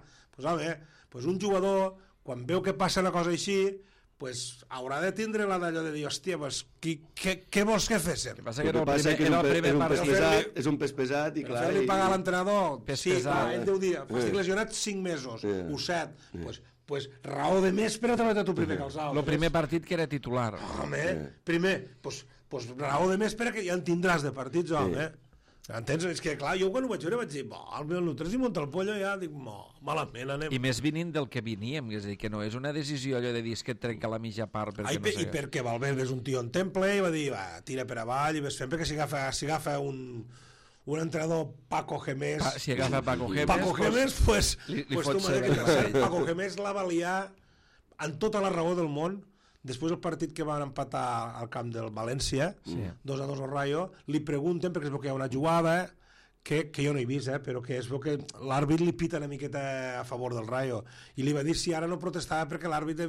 Speaker 2: pues un jugador, quan veu que passa una cosa així, pues haurà de tindre la d'allò de dir, hòstia, pues, què vols que féssim?
Speaker 1: El que passa que era el primer
Speaker 5: partit. És un pes pesat i clar...
Speaker 2: Fer-li pagar a l'entrenador,
Speaker 1: sí,
Speaker 2: ell deu dir, estic lesionat 5 mesos, o 7, pues raó de més per a treballar tu primer que els altres.
Speaker 1: El primer partit que era titular.
Speaker 2: Home, primer, pues raó de més per a que ja en tindràs de partits, home. Entens? És que, clar, jo quan ho vaig veure vaig dir, al minut 3 i munta el pollo, ja dic, malament anem.
Speaker 1: I més venint del que veníem, és a dir, que no és una decisió allò de dir que et trenca la mitja part.
Speaker 2: I perquè Valverde és un tio en temple i va dir, tira per avall i ves fent, perquè si agafa un entrenador Paco Gémez...
Speaker 1: Si agafa Paco Gémez,
Speaker 2: pues tu m'has Paco Gémez la va liar en tota la raó del món. Després del partit que van empatar al camp del València, 2-2 al Rayo, li pregunten, perquè es veu que hi ha una jugada que jo no he vist, però que es veu que l'àrbit li pita una miqueta a favor del Rayo, i li va dir si ara no protestava perquè l'àrbit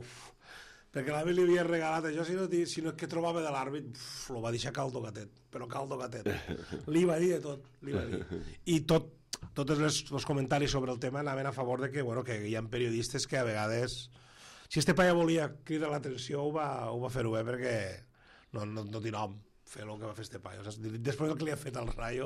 Speaker 2: perquè l'àrbit li havia regalat això, sinó que trobava de l'àrbit, lo va deixar caldo gatet, però caldo gatet. Li va dir de tot, I tots els comentaris sobre el tema anaven a favor de que hi ha periodistes que a vegades... Si este paia volia cridar l'atenció, ho va fer-ho bé, perquè no té nom fer el que va fer este paia. Després del que li ha fet al Rayo,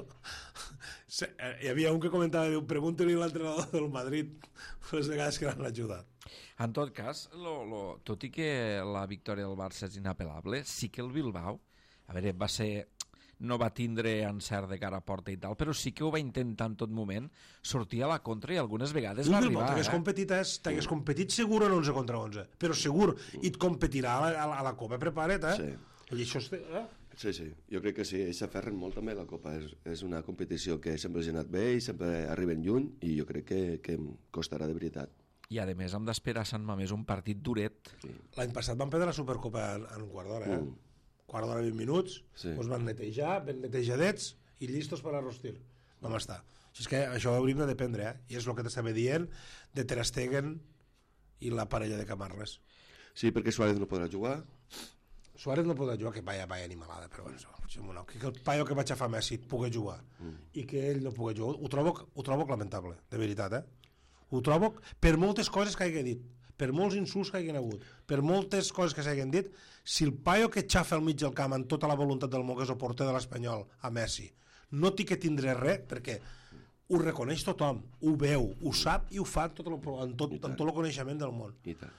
Speaker 2: hi havia un que comentava, diu, pregunta-li a l'entrenador del Madrid les vegades que l'han ajudat.
Speaker 1: En tot cas, tot i que la victòria del Barça és inapel·lable, sí que el Bilbao, a veure, no va tindre encert de cara a porta i tal, però sí que ho va intentar en tot moment sortir a la contra i algunes vegades va arribar.
Speaker 2: T'hagués competit segur en 11 contra 11, però segur, i et competirà a la Copa, prepara't, I això
Speaker 5: Sí, jo crec que sí, ells s'aferren molt també a la Copa, és una competició que sempre els ha anat bé i sempre arriben lluny, i jo crec que em costarà de veritat.
Speaker 1: I a més hem d'esperar a Sant Mamés un partit duret.
Speaker 2: L'any passat van perdre la Supercopa en un quart d'hora, quart d'hora 20 minuts, ens van netejar, ben netejadets i llistos per a rostir. Vam estar. És que això hauríem de dependre, i és el que t'estava dient de Ter Stegen i la parella de Camarles.
Speaker 5: Sí, perquè Suárez no podrà jugar.
Speaker 2: Suárez no podrà jugar, que vaya animalada, però bueno, que el paio que va aixafar Messi pugui jugar i que ell no pugui jugar, ho trobo lamentable, de veritat, Ho trobo per moltes coses que hagi dit, per molts insults que hagin hagut, per moltes coses que s'hagin dit, si el paio que xafa al mig del camp amb tota la voluntat del món, que és el porter de l'Espanyol, a Messi, no té que tindre res, perquè ho reconeix tothom, ho veu, ho sap i ho fa amb tot el coneixement del món.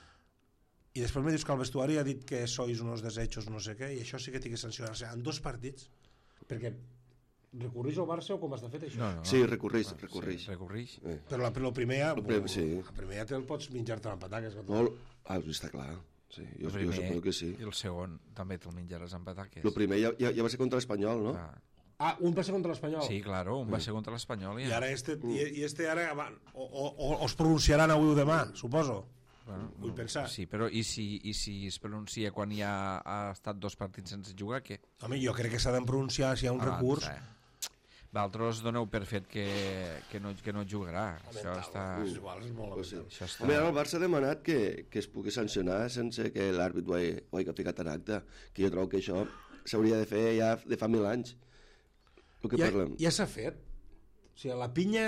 Speaker 2: I després me dius que el vestuari ha dit que sois unos desechos, no sé què, i això sí que té que sancionar-se en 2 partits, perquè recorreix al Barça o com està fet això?
Speaker 5: No. Sí, recorreix.
Speaker 2: Però el primer ja te'l pots menjar-te amb pataques.
Speaker 5: Està clar. Sí, jo suposo que sí.
Speaker 1: I el segon també te'l menjaràs amb pataques.
Speaker 5: El primer ja va ser contra l'Espanyol, no?
Speaker 2: Un va ser contra l'Espanyol?
Speaker 1: Sí, claro, un va ser contra l'Espanyol.
Speaker 2: I ara este ara o es pronunciaran avui o demà, suposo. Vull pensar.
Speaker 1: Sí, però i si es pronuncia quan ja ha estat 2 partits sense jugar, què?
Speaker 2: Home, jo crec que s'ha de pronunciar si hi ha un recurs.
Speaker 1: D'altres doneu per fet que no jugarà. Això està...
Speaker 2: És igual, és molt lamentable.
Speaker 5: Home, ara el Barça ha demanat que es pugui sancionar sense que l'àrbit ho hagi ficat en acte, que jo trobo que això s'hauria de fer ja de fa 1000 anys.
Speaker 2: Ja s'ha fet. O sigui, la pinya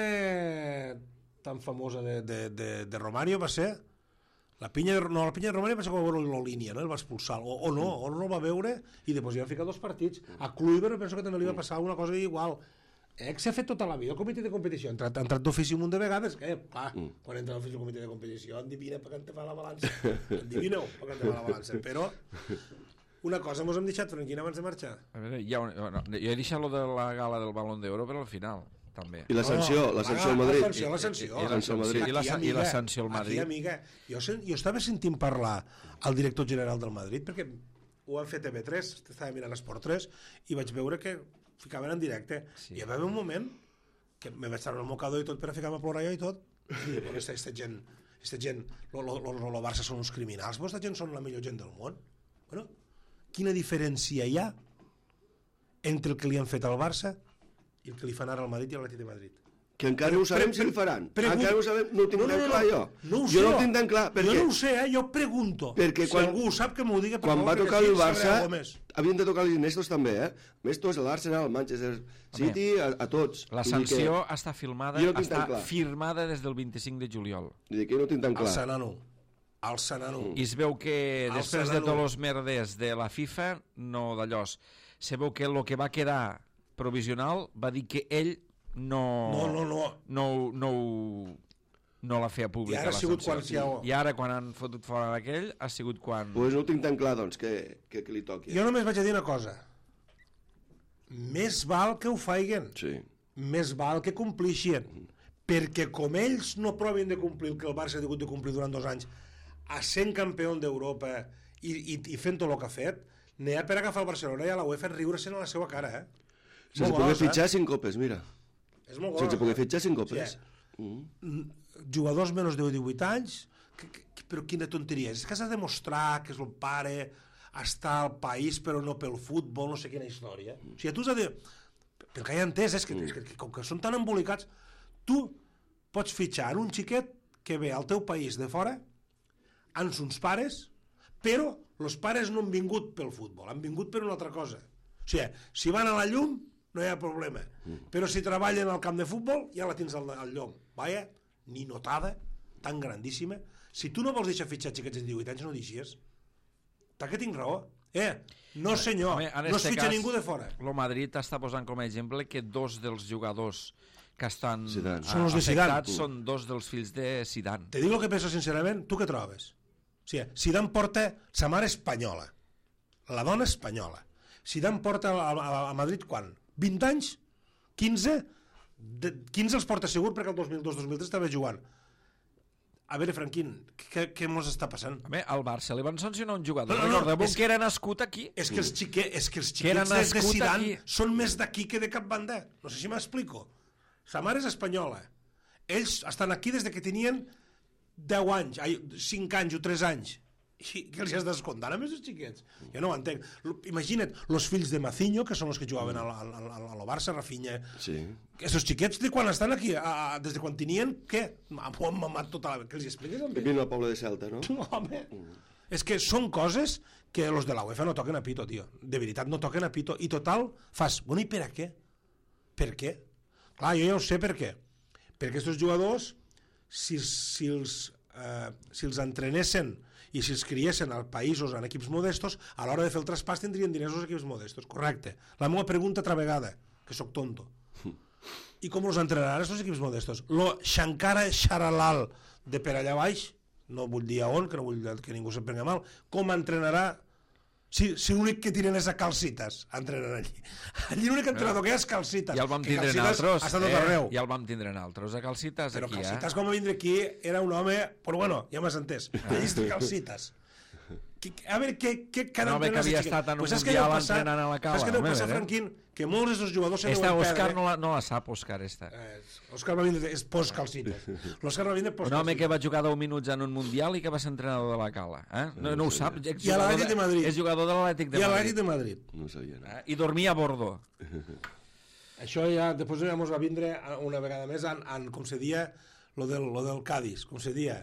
Speaker 2: tan famosa de Romario va ser... La pinya de Romario va ser com a veure l'Olínia, no? El va expulsar, o no el va veure i després hi van ficar 2 partits. A Kluivert penso que també li va passar una cosa igual. S'ha fet tota la vida el comitè de competició, ha entrat d'ofici un munt de vegades, clar, quan entra d'ofici el comitè de competició endivina per què te fa la balança, endivineu per què te fa la balança, però una cosa mos hem deixat tranquil·la abans de marxar.
Speaker 1: A veure, jo he deixat lo de la gala del Balón d'Oro per al final, també.
Speaker 5: I la sanció al Madrid.
Speaker 2: La sanció
Speaker 1: al Madrid. I la sanció al Madrid.
Speaker 2: Aquí, amiga, jo estava sentint parlar al director general del Madrid, perquè ho han fet TV3, estava mirant Esport 3, i vaig veure que ficaven en directe. I hi va haver un moment que me vaig treure el mocador i tot per a ficar-me a plorar jo i tot. I dic, aquesta gent, el Barça són uns criminals, aquesta gent són la millor gent del món. Bueno, quina diferència hi ha entre el que li han fet al Barça i el que li fan ara al Madrid i a l'Atlètic de Madrid?
Speaker 5: Que encara no sabem si el faran. Encara no sabem, no ho tinc tan clar jo. Jo no ho tinc tan clar.
Speaker 2: Jo no ho sé, jo pregunto.
Speaker 5: Perquè
Speaker 2: si algú ho sap que m'ho digui,
Speaker 5: quan va tocar el Barça, havien de tocar els Inestos també, Mestos, l'Arsenal, el Manchester City, a tots.
Speaker 1: La sanció està firmada des del 25 de juliol.
Speaker 5: I que no tinc tan clar.
Speaker 2: El Sanano.
Speaker 1: I es veu que després de tots els merders de la FIFA, no d'allò, se veu que el que va quedar provisional va dir que ell no la feia pública.
Speaker 2: I ara ha sigut quan
Speaker 1: I ara quan han fotut fora d'aquell ha sigut quan...
Speaker 5: Pues no ho tinc tan clar, doncs, que li toqui.
Speaker 2: Jo només vaig a dir una cosa. Més val que ho faiguen.
Speaker 5: Sí.
Speaker 2: Més val que complixin. Perquè com ells no provin de complir el que el Barça ha hagut de complir durant 2 anys, a sent campió d'Europa i fent tot el que ha fet, n'hi ha per agafar el Barcelona i a la UEFA riure-se'n a la seva cara,
Speaker 5: Sense poder fitxar 5 copes, mira.
Speaker 2: És molt
Speaker 5: sense poder fitxar 5 copes.
Speaker 2: Jugadors menys de 18 anys, però quina tonteria. És que has de demostrar que és el pare, està al país però no pel futbol, no sé quina història. O sigui, tu has de... Pel que he entès és que com que són tan embolicats, tu pots fitxar en un xiquet que ve al teu país de fora, amb uns pares, però els pares no han vingut pel futbol, han vingut per una altra cosa. O sigui, si van a la llum, no hi ha problema. Però si treballen al camp de futbol, ja la tens al llom. Vaja, ni notada, tan grandíssima. Si tu no vols deixar fitxar xiquets de 18 anys, no deixies. Tant que tinc raó. No senyor, no es fitxa ningú de fora.
Speaker 1: El Madrid està posant com a exemple que 2 dels jugadors que estan
Speaker 2: afectats
Speaker 1: són 2 dels fills de Zidane.
Speaker 2: Te dic el que penso sincerament, tu què trobes? O sigui, Zidane porta sa mare espanyola, la dona espanyola. Zidane porta a Madrid quan? 20 anys? 15? 15 els porta segur perquè el 2002-2003 estava jugant. A veure, Franquín, què mos està passant?
Speaker 1: Al Barça li van sancionar un jugador. Recordeu que era nascut aquí.
Speaker 2: És que els xiquets de Zidane són més d'aquí que de cap banda. No sé si m'explico. Sa mare és espanyola. Ells estan aquí des que tenien 10 anys, 5 anys o 3 anys. I que els has descomptant amb aquests xiquets? Jo no ho entenc. Imagina't, els fills de Mazinho, que són els que jugaven a la Barça, Rafinha, aquests xiquets de quan estan aquí, des de quan tenien, què? M'ho han mamat tota la... Que els expliques?
Speaker 5: Vivint al poble de Celta, no?
Speaker 2: Home, és que són coses que els de la UEFA no toquen a pito, tio. De veritat, no toquen a pito. I total, fas, bueno, i per a què? Per què? Clar, jo ja ho sé per què. Perquè aquests jugadors, si els entrenessin i si els criessin a països, en equips modestos, a l'hora de fer el traspàs tindrien diners als equips modestos. Correcte. La meva pregunta altra vegada, que sóc tonto. I com els entrenaran els equips modestos? Lo Shankara Sharalal de per allà baix, no vull dir on, que no vull que ningú se'n prengui mal, com entrenarà si l'únic que tiren és a Calcitas entrenen allí. Allí l'únic entrenador que hi ha és Calcitas.
Speaker 1: Ja el vam tindre en altres.
Speaker 2: Ha estat tot arreu.
Speaker 1: Ja el vam tindre en altres. A Calcitas
Speaker 2: però
Speaker 1: aquí,
Speaker 2: Calcitas com a vindre aquí era un home... Però bueno, ja m'has entès. Llista Calcitas. A veure, què cada
Speaker 1: entrenador... que havia estat en un mundial entrenant a la Cala.
Speaker 2: Saps què deu passar, Franquín? Que molts dels jugadors se deuen perdre...
Speaker 1: Òscar no la sap, Òscar, esta.
Speaker 2: Òscar va vindre és post-Calcitas. L'Òscar va vindre post-Calcitas.
Speaker 1: Un home que va jugar 10 minuts en un mundial i que va ser entrenador de la Cala. No ho sap.
Speaker 2: I a l'Atlètic de Madrid.
Speaker 1: És jugador de l'Atlètic de Madrid.
Speaker 2: I a l'Atlètic de Madrid.
Speaker 5: No ho sabia, no.
Speaker 1: I dormia a bordo.
Speaker 2: Això ja, després ja mos va vindre una vegada més com se dia, lo del Cádiz, com se dia.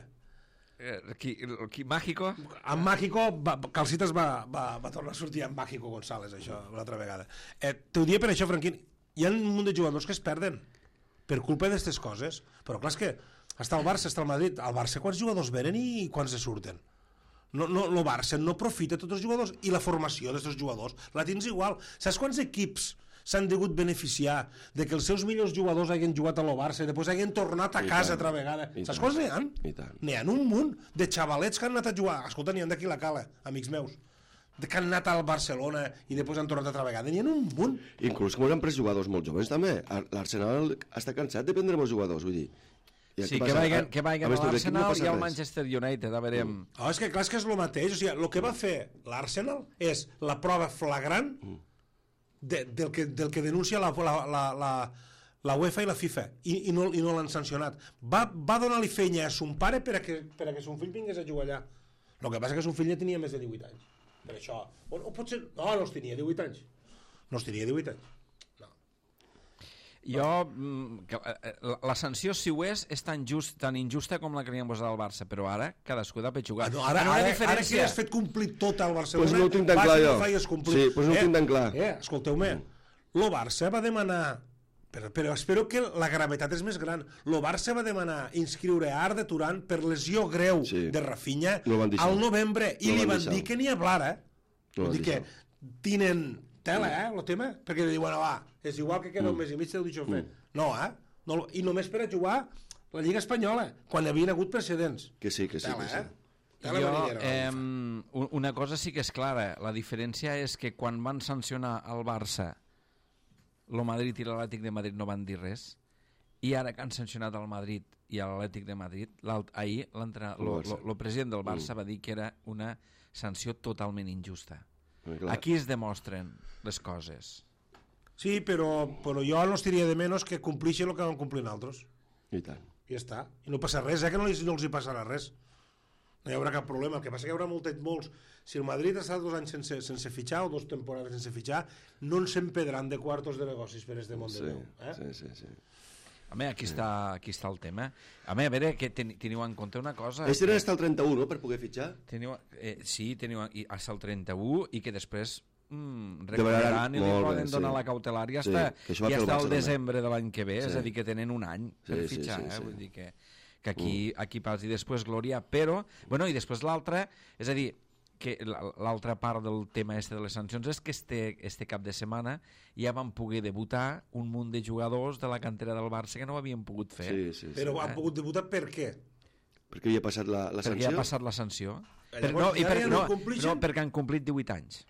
Speaker 1: Mágico?
Speaker 2: En Mágico, Calcitas va tornar a sortir amb Mágico González, això, l'altra vegada. T'ho dia per això, Franquín, hi ha un munt de jugadors que es perden per culpa d'aquestes coses, però clar, és que està el Barça, està el Madrid. Al Barça quants jugadors venen i quants se surten? El Barça no aprofita tots els jugadors i la formació d'aquests jugadors la tens igual. Saps quants equips s'han degut beneficiar de que els seus millors jugadors hagin jugat a lo Barça i després hagin tornat a casa altra vegada? Saps quants n'hi ha? N'hi ha un munt de xavalets que han anat a jugar. Escolta, n'hi ha d'aquí la Cala, amics meus. que han anat al Barcelona i després han tornat altra vegada, n'hi ha un munt.
Speaker 5: Inclús que han pres jugadors molt joves també. L'Arsenal està cansat de prendre molts jugadors, vull dir.
Speaker 1: Sí, que vagin a l'Arsenal i al Manchester United, a veure...
Speaker 2: És que clar, és que és el mateix, o sigui, el que va fer l'Arsenal és la prova flagrant del que denuncia la UEFA i la FIFA, i no l'han sancionat. Va donar-li feina a son pare per a que son fill vingués a jugar allà. El que passa és que son fill ja tenia més de 18 anys. Per això... O potser... No els tenia 18 anys. No els tenia 18 anys. No.
Speaker 1: La sanció, si ho és tan injusta com la que li han posat al Barça, però ara cadascú ha de jugar.
Speaker 2: Ara que has fet complir tot al Barcelona,
Speaker 5: pues no ho tinc tan clar jo. Sí, pues no ho tinc tan clar.
Speaker 2: Escolteu-me, el Barça va demanar... Però espero que la gravetat és més gran. El Barça va demanar inscriure Arda Turan per lesió greu de Rafinha al novembre i li van dir que n'hi ha blara. Vull dir que tenen tela, el tema, perquè diuen, va, és igual que queda un mes i mig del deixo fer. No, i només per a jugar la Lliga Espanyola, quan hi havien hagut precedents.
Speaker 5: Que sí.
Speaker 1: Una cosa sí que és clara, la diferència és que quan van sancionar el Barça, el Madrid i l'Atlètic de Madrid no van dir res, i ara que han sancionat el Madrid i l'Atlètic de Madrid, ahir el president del Barça va dir que era una sanció totalment injusta. Aquí es demostren les coses.
Speaker 2: Sí, però jo no estiria de menys que complixin el que van complint altres.
Speaker 5: I tant.
Speaker 2: I ja està. I no passa res, que no els hi passarà res. No hi haurà cap problema. El que passa que hi haurà molts... Si el Madrid ha estat 2 anys sense fitxar o 2 temporades sense fitxar, no ens empedran de quartos de negocis per este món de Déu.
Speaker 5: Sí.
Speaker 1: Home, aquí està el tema. A veure, que teniu en compte una cosa...
Speaker 5: Este era hasta el 31, no?, per poder fitxar?
Speaker 1: Sí, teniu hasta el 31 i que després recuperaran i li poden donar la cautelar i hasta el desembre de l'any que ve, és a dir, que tenen un any per fitxar, vull dir que aquí passi després Glòria, però, bueno, i després l'altra, és a dir, que l'altra part del tema de les sancions és que este cap de setmana ja van poder debutar un munt de jugadors de la cantera del Barça que no ho havien pogut fer.
Speaker 2: Però han pogut debutar per què?
Speaker 5: Perquè ja ha passat la sanció? Perquè
Speaker 1: ja ha passat la sanció. Perquè han complit 18 anys.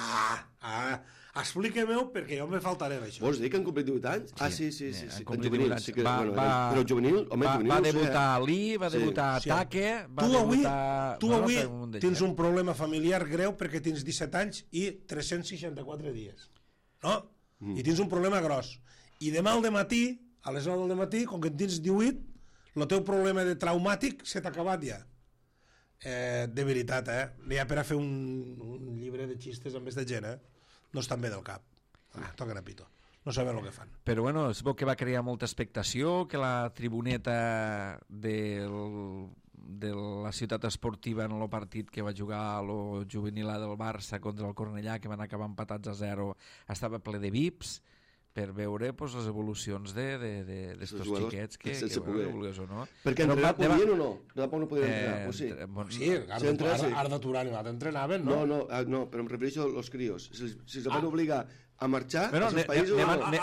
Speaker 2: Expliqueu-me-ho perquè jo me faltaré d'això.
Speaker 5: Vols dir que han complit 18 anys? Sí.
Speaker 1: En juvenil.
Speaker 5: Però juvenil,
Speaker 1: va debutar Ali, va debutar Taque, va debutar...
Speaker 2: Tu avui tens un problema familiar greu perquè tens 17 anys i 364 dies. No? I tens un problema gros. I demà al dematí, a les 9 del dematí, com que en tens 18, el teu problema de traumàtic se t'ha acabat ja. De veritat, n'hi ha per a fer un llibre de xistes amb aquesta gent, no estan bé del cap. Toquen a pito. No saben el que fan.
Speaker 1: Però bueno, es veu que va crear molta expectació, que la tribuneta de la ciutat esportiva en el partit que va jugar a lo juvenil del Barça contra el Cornellà, que van acabar empatats a 0, estava ple de VIPs per veure les evolucions d'estos xiquets que vulguis o no.
Speaker 5: Perquè entrenar podien o no? No podien entrenar,
Speaker 2: sí, Arda Turan i l'altre entrenaven, no?
Speaker 5: No, però em refereixo als crios. Si els van obligar a marxar als seus països...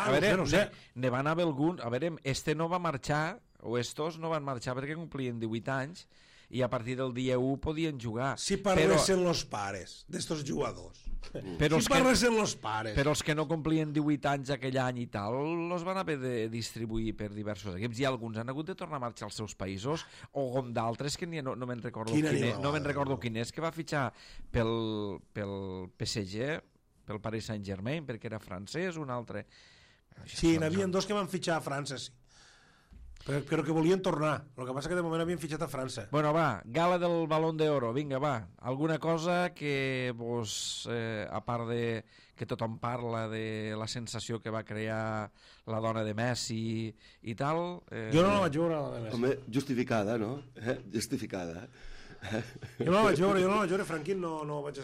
Speaker 1: Ne van haver algun... A veure, este no va marxar, o estos no van marxar perquè complien 18 anys, i a partir del dia 1 podien jugar.
Speaker 2: Si parlessin els pares d'estos jugadors. Si parlessin els pares.
Speaker 1: Però els que no complien 18 anys aquell any i tal, els van haver de distribuir per diversos equips, i alguns han hagut de tornar a marxar als seus països, o com d'altres que no me'n recordo quin és, que va fitxar pel PSG, pel Paris Saint-Germain, perquè era francès, un altre...
Speaker 2: Sí, n'hi havia 2 que van fitxar a França, sí. Però que volien tornar. El que passa que de moment havien fitxat a França.
Speaker 1: Bueno, va, gala del Balón d'Oro. Vinga, va. Alguna cosa que vos, a part de que tothom parla de la sensació que va crear la dona de Messi i tal...
Speaker 2: Jo no la vaig veure, la de Messi.
Speaker 5: Home, justificada, no? Justificada.
Speaker 2: Jo no la vaig veure, Franquín, no vaig...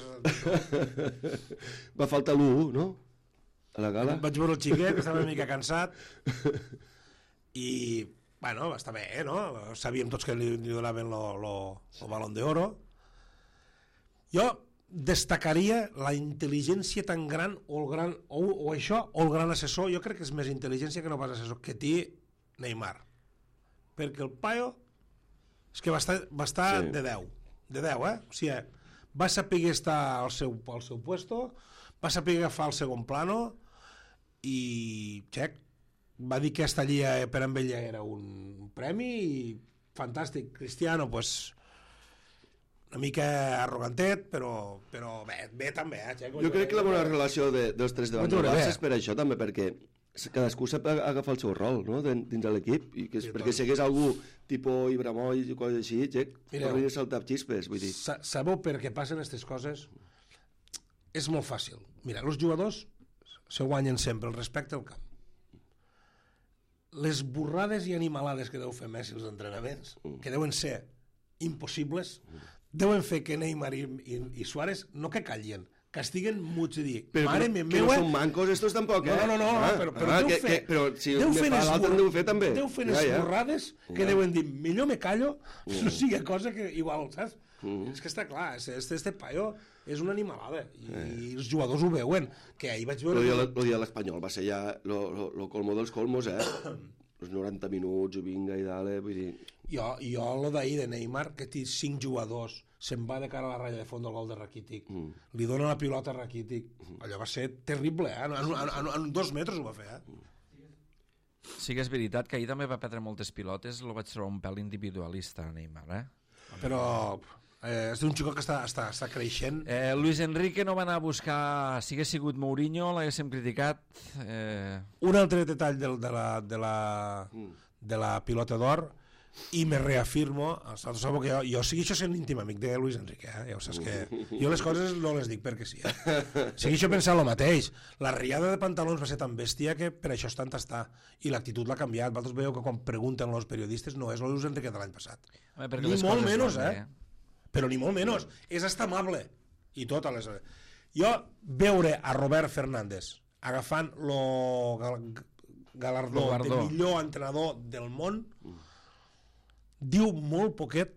Speaker 5: Va faltar l'1, no? A la gala.
Speaker 2: Vaig veure el xiquet, que estava una mica cansat, i... Bueno, està bé, no? Sabíem tots que li donaven el Balón d'Oro. Jo destacaria la intel·ligència tan gran, o això, o el gran assessor, jo crec que és més intel·ligència que no pas assessor, que té Neymar. Perquè el paio és que va estar de 10. De 10, O sigui, va saber estar al seu puesto, va saber agafar el segon plano i xec, va dir que aquesta lliga per amb ella era un premi i fantàstic. Cristiano, pues, una mica arrogantet, però bé també, xec.
Speaker 5: Jo crec que la bona relació dels tres davant del Barça és per això també, perquè cadascú sap agafar el seu rol, no?, dins de l'equip, i que perquè si hagués algú tipus Ibrahimovic o coses així, podria saltar xispes, vull dir.
Speaker 2: Sabeu per què passen aquestes coses? És molt fàcil. Mira, els jugadors se guanyen sempre el respecte al camp. Les burrades i animalades que deu fer Messi als entrenaments, que deuen ser impossibles, deuen fer que Neymar i Suárez no que callien, que estiguen muts i dir, mare meva...
Speaker 5: Que no són mancos estos tampoc,
Speaker 2: No, però deu fer...
Speaker 5: Però si me fa l'altre deu fer també.
Speaker 2: Deu fer les burrades que deuen dir, millor me callo, no sigui cosa que igual, saps? És que està clar, este paio és una animalada i els jugadors ho veuen, que ahir vaig veure...
Speaker 5: El dia de l'Espanyol va ser ja el colmo dels colmos, els 90 minuts, vinga i dale, vull dir...
Speaker 2: Jo el d'ahir de Neymar, que té 5 jugadors, se'n va de cara a la ratlla de fons del gol de Rakitic, li dona la pilota a Rakitic, allò va ser terrible, en 2 metres ho va fer,
Speaker 1: Sí que és veritat que ahir també va perdre moltes pilotes, lo vaig trobar un pèl individualista, Neymar,
Speaker 2: Però és un xicot que està creixent.
Speaker 1: Luis Enrique no va anar a buscar, si hagués sigut Mourinho, l'haguéssim criticat.
Speaker 2: Un altre detall de la pilota d'or, i me reafirmo, sabeu que jo segueixo sent íntim amic de Luis Enrique, ja ho saps que jo les coses no les dic perquè sí, segueixo pensant el mateix. La riada de pantalons va ser tan bèstia que per això és tant està, i l'actitud l'ha canviat. Vosaltres veieu que quan pregunten els periodistes no és el Luis Enrique de l'any passat, ni molt menys, però ni molt menys, és hasta amable i tot. Jo veure a Robert Fernández agafant el galardó de millor entrenador del món diu molt poquet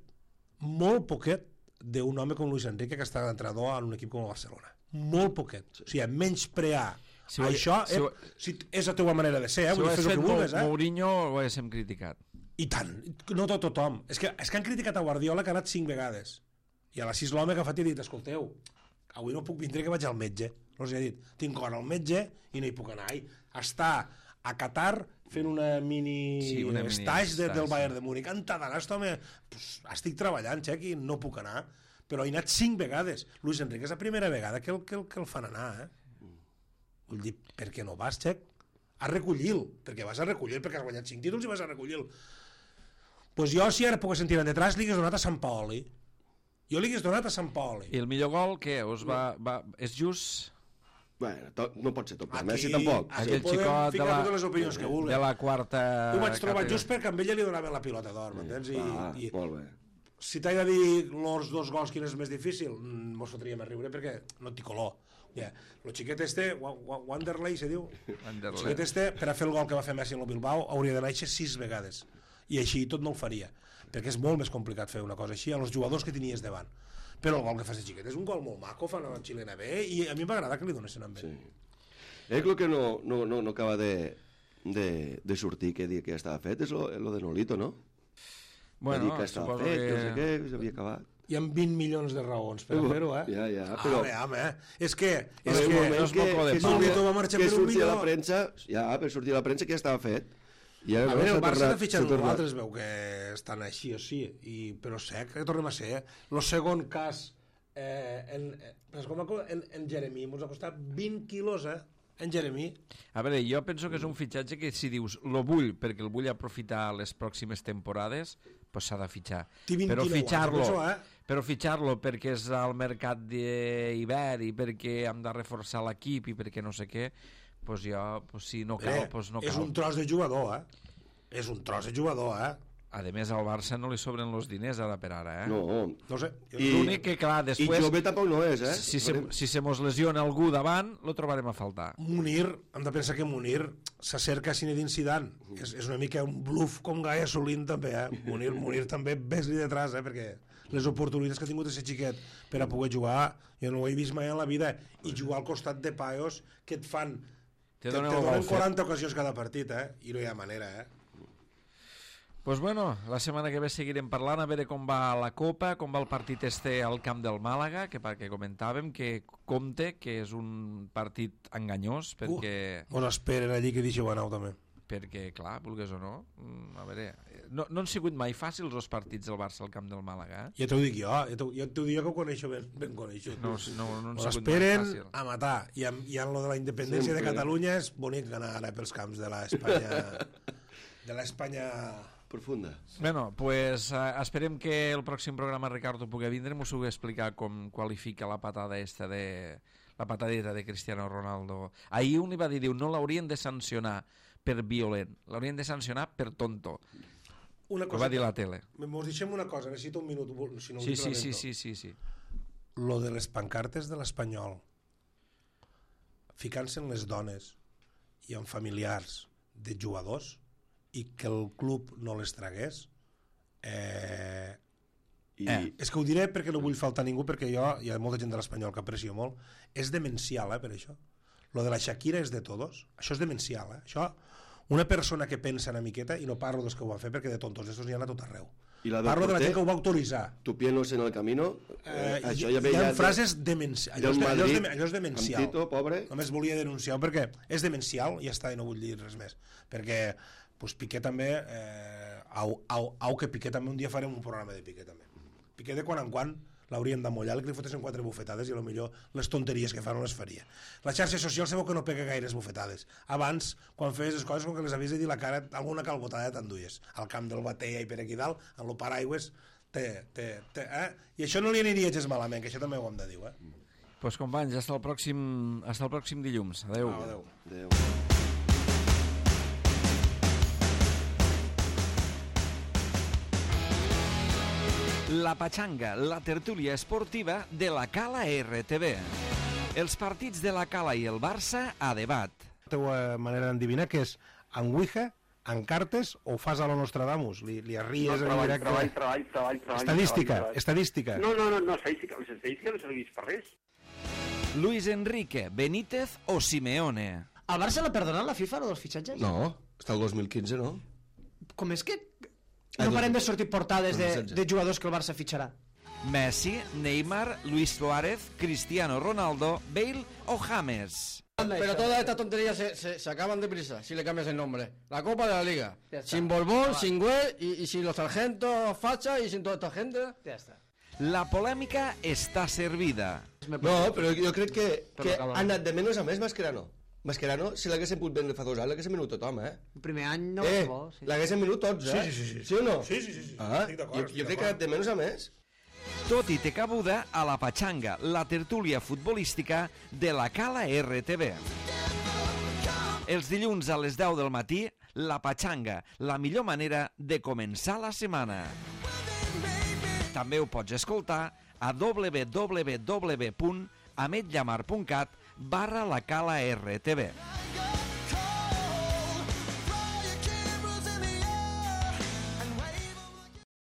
Speaker 2: d'un home com Luis Enrique, que està d'entrenador en un equip com el Barcelona. Molt poquet. O sigui, menysprear això és la teva manera de ser,
Speaker 1: si
Speaker 2: vull dir, fes el que vulguis.
Speaker 1: Mourinho ho haguéssim criticat.
Speaker 2: I tant, no tothom. És que han criticat a Guardiola, que ha anat 5 vegades. I a les 6 l'home que ha agafat i ha dit, escolteu, avui no puc vindre, que vaig al metge. Els he dit, tinc hora al metge i no hi puc anar. Està a Qatar fent una mini stage del Bayern de Múnich. Han d'anar, home, estic treballant, xec, i no puc anar. Però he anat 5 vegades. Luis Enrique és la primera vegada que el fan anar. Vull dir, per què no vas, xec? A recollir-lo, perquè vas a recollir-lo, perquè has guanyat 5 títols i vas a recollir-lo. Doncs jo, si ara puc sentir detrás, li hagués donat a Sant Paoli. Jo li hagués donat a Sant Paoli.
Speaker 1: I el millor gol, què? És just...
Speaker 5: Bueno, no pot ser tot per Messi tampoc.
Speaker 2: Aquí podem ficar totes les opinions que vulguem.
Speaker 1: De la quarta...
Speaker 2: Ho vaig trobar just perquè amb ella li donaven la pilota d'or, m'entens?
Speaker 5: Molt bé.
Speaker 2: Si t'he de dir els 2 gols quin és més difícil, mos fotríem a riure perquè no té color. El xiquet este, Wanderlei se diu, el xiquet este, per a fer el gol que va fer Messi en el Bilbao, hauria de néixer 6 vegades. I així tot no el faria, perquè és molt més complicat fer una cosa així amb els jugadors que tenies davant. Però el gol que fa el xiquet és un gol molt maco, fan a la xilena bé, i a mi m'agrada que li donessin amb ell.
Speaker 5: El que no acaba de sortir, que dir que ja estava fet, és lo de Nolito, no?
Speaker 1: Bueno,
Speaker 5: que estava fet, que no sé què, s'havia acabat.
Speaker 2: Hi ha 20 milions de raons per fer-ho,
Speaker 5: Ja, però...
Speaker 2: És que...
Speaker 5: Nolito va marxar per un milió. Per sortir a la premsa que ja estava fet.
Speaker 2: A veure, el Barça està fitxant nosaltres, veu que estan així o sí, però sé que tornem a ser. El segon cas, en Jeremy, ens ha costat 20 quilos, en Jeremy.
Speaker 1: A veure, jo penso que és un fitxatge que si dius lo vull perquè el vull aprofitar les pròximes temporades, pues s'ha de fitxar. Però fitxar-lo perquè és al mercat d'hivern i perquè hem de reforçar l'equip i perquè no sé què, pues si no cal, no cal.
Speaker 2: És un tros de jugador, És un tros de jugador,
Speaker 1: A més, al Barça no li sobren els diners ara per ara,
Speaker 2: No sé.
Speaker 1: L'únic que, clar, després...
Speaker 5: I jove tampoc no és,
Speaker 1: Si se mos lesiona algú davant, lo trobarem a faltar.
Speaker 2: Munir, hem de pensar que Munir s'acerca a Zinedine Zidane. És una mica un bluff com Gaia Solín, també, Munir també ves-li detrás, perquè les oportunitats que ha tingut aquest xiquet per a poder jugar, jo no ho he vist mai en la vida, i jugar al costat de paios que et fan... Te donen 40 ocasions cada partit, i no hi ha manera,
Speaker 1: Pues bueno, la setmana que ve seguirem parlant a veure com va la Copa, com va el partit al camp del Màlaga, que perquè comentàvem que compte que és un partit enganyós, perquè...
Speaker 2: On esperen allí que deixeu anar també.
Speaker 1: Perquè, clar, vulguis o no, a veure, no han sigut mai fàcils els partits del Barça al camp del Màlaga,
Speaker 2: Ja t'ho dic jo, ja t'ho dic jo que ho coneixo ben coneixut.
Speaker 1: No han sigut mai
Speaker 2: esperen
Speaker 1: fàcil.
Speaker 2: a matar, i en lo de la independència de Catalunya és bonic anar ara pels camps de l'Espanya
Speaker 5: Profunda.
Speaker 1: Bueno, pues esperem que el pròxim programa Ricardo pugui vindre, m'ho pugui explicar com qualifica la patadeta de Cristiano Ronaldo. Ahir un li va dir, no l'haurien de sancionar per violent, l'haurien de sancionar per tonto.
Speaker 2: Una
Speaker 1: cosa, ho va dir la tele.
Speaker 2: Mos deixem una cosa, necessito un minut. Si no
Speaker 1: sí.
Speaker 2: Lo de les pancartes de l'Espanyol, ficant-se en les dones i en familiars de jugadors i que el club no les tragués, és que ho diré perquè no vull faltar ningú, perquè hi ha molta gent de l'Espanyol que aprecio molt, és demencial, per això. Lo de la Shakira és de todos, això és demencial, Això, una persona que pensa una miqueta, i no parlo dels que ho van fer perquè de tontos estos n'hi ha a tot arreu, parlo de la gent que ho va autoritzar.
Speaker 5: Tu pianos en el camino, això
Speaker 2: hi ha frases demencials, allò és demencial.
Speaker 5: Amb Tito, pobre.
Speaker 2: Només volia denunciar perquè és demencial i ja està, i no vull dir res més, perquè pues, Piqué també que Piqué també un dia farem un programa de Piqué també. Piqué de quan en quan l'hauríem d'amollar, que li fotessin 4 bufetades i potser les tonteries que fa no les faria. La xarxa social sabeu que no pega gaires bufetades. Abans, quan feies les coses, com que les havies de dir la cara, alguna calbotada t'enduies. Al camp del Batea i per aquí dalt, en lo paraigües, i això no li aniria gens malament, que això també ho hem de dir,
Speaker 1: Pues companys, hasta el pròxim dilluns. Adeu.
Speaker 5: Adeu.
Speaker 1: La Pachanga, la tertúlia esportiva de la Cala RTV. Els partits de la Cala i el Barça a debat.
Speaker 2: La teva manera d'endevinar que és en Ouija, en cartes o fas a lo Nostradamus? Li arries en directe?
Speaker 3: Treball.
Speaker 2: Estadística.
Speaker 3: No, estadística. Les estadístiques no serveix per res.
Speaker 1: Luis Enrique, Benítez o Simeone.
Speaker 4: Al Barça l'ha perdonat la FIFA, dels fitxatges?
Speaker 5: No, està el 2015, no?
Speaker 4: Com és que no parem de sortir portades de jugadors que el Barça fitxarà?
Speaker 1: Messi, Neymar, Luis Suárez, Cristiano Ronaldo, Bale o James.
Speaker 6: Pero todas estas tonterías se acaban deprisa si le cambias el nombre. La Copa de la Liga. Sin Borbón, sin Güell y sin los sargentos Facha y sin toda esta gente.
Speaker 4: Ja està.
Speaker 1: La polèmica està servida.
Speaker 5: No, però jo crec que ha anat de menys a més Mascherano. Mascherano, si l'haguessin pogut vendre fa 2 anys, l'haguessin venut tothom,
Speaker 4: El primer any no va bo. Sí.
Speaker 5: L'haguessin venut tots,
Speaker 2: Sí.
Speaker 5: Sí o no?
Speaker 2: Sí.
Speaker 5: Estic d'acord. Jo crec que ha anat de menys a més.
Speaker 1: Tot i té cabuda a la Pachanga, la tertúlia futbolística de la Cala RTV. Els dilluns a les 10 del matí, la Pachanga, la millor manera de començar la setmana. També ho pots escoltar a www.ametllamar.cat/la Cala RTV.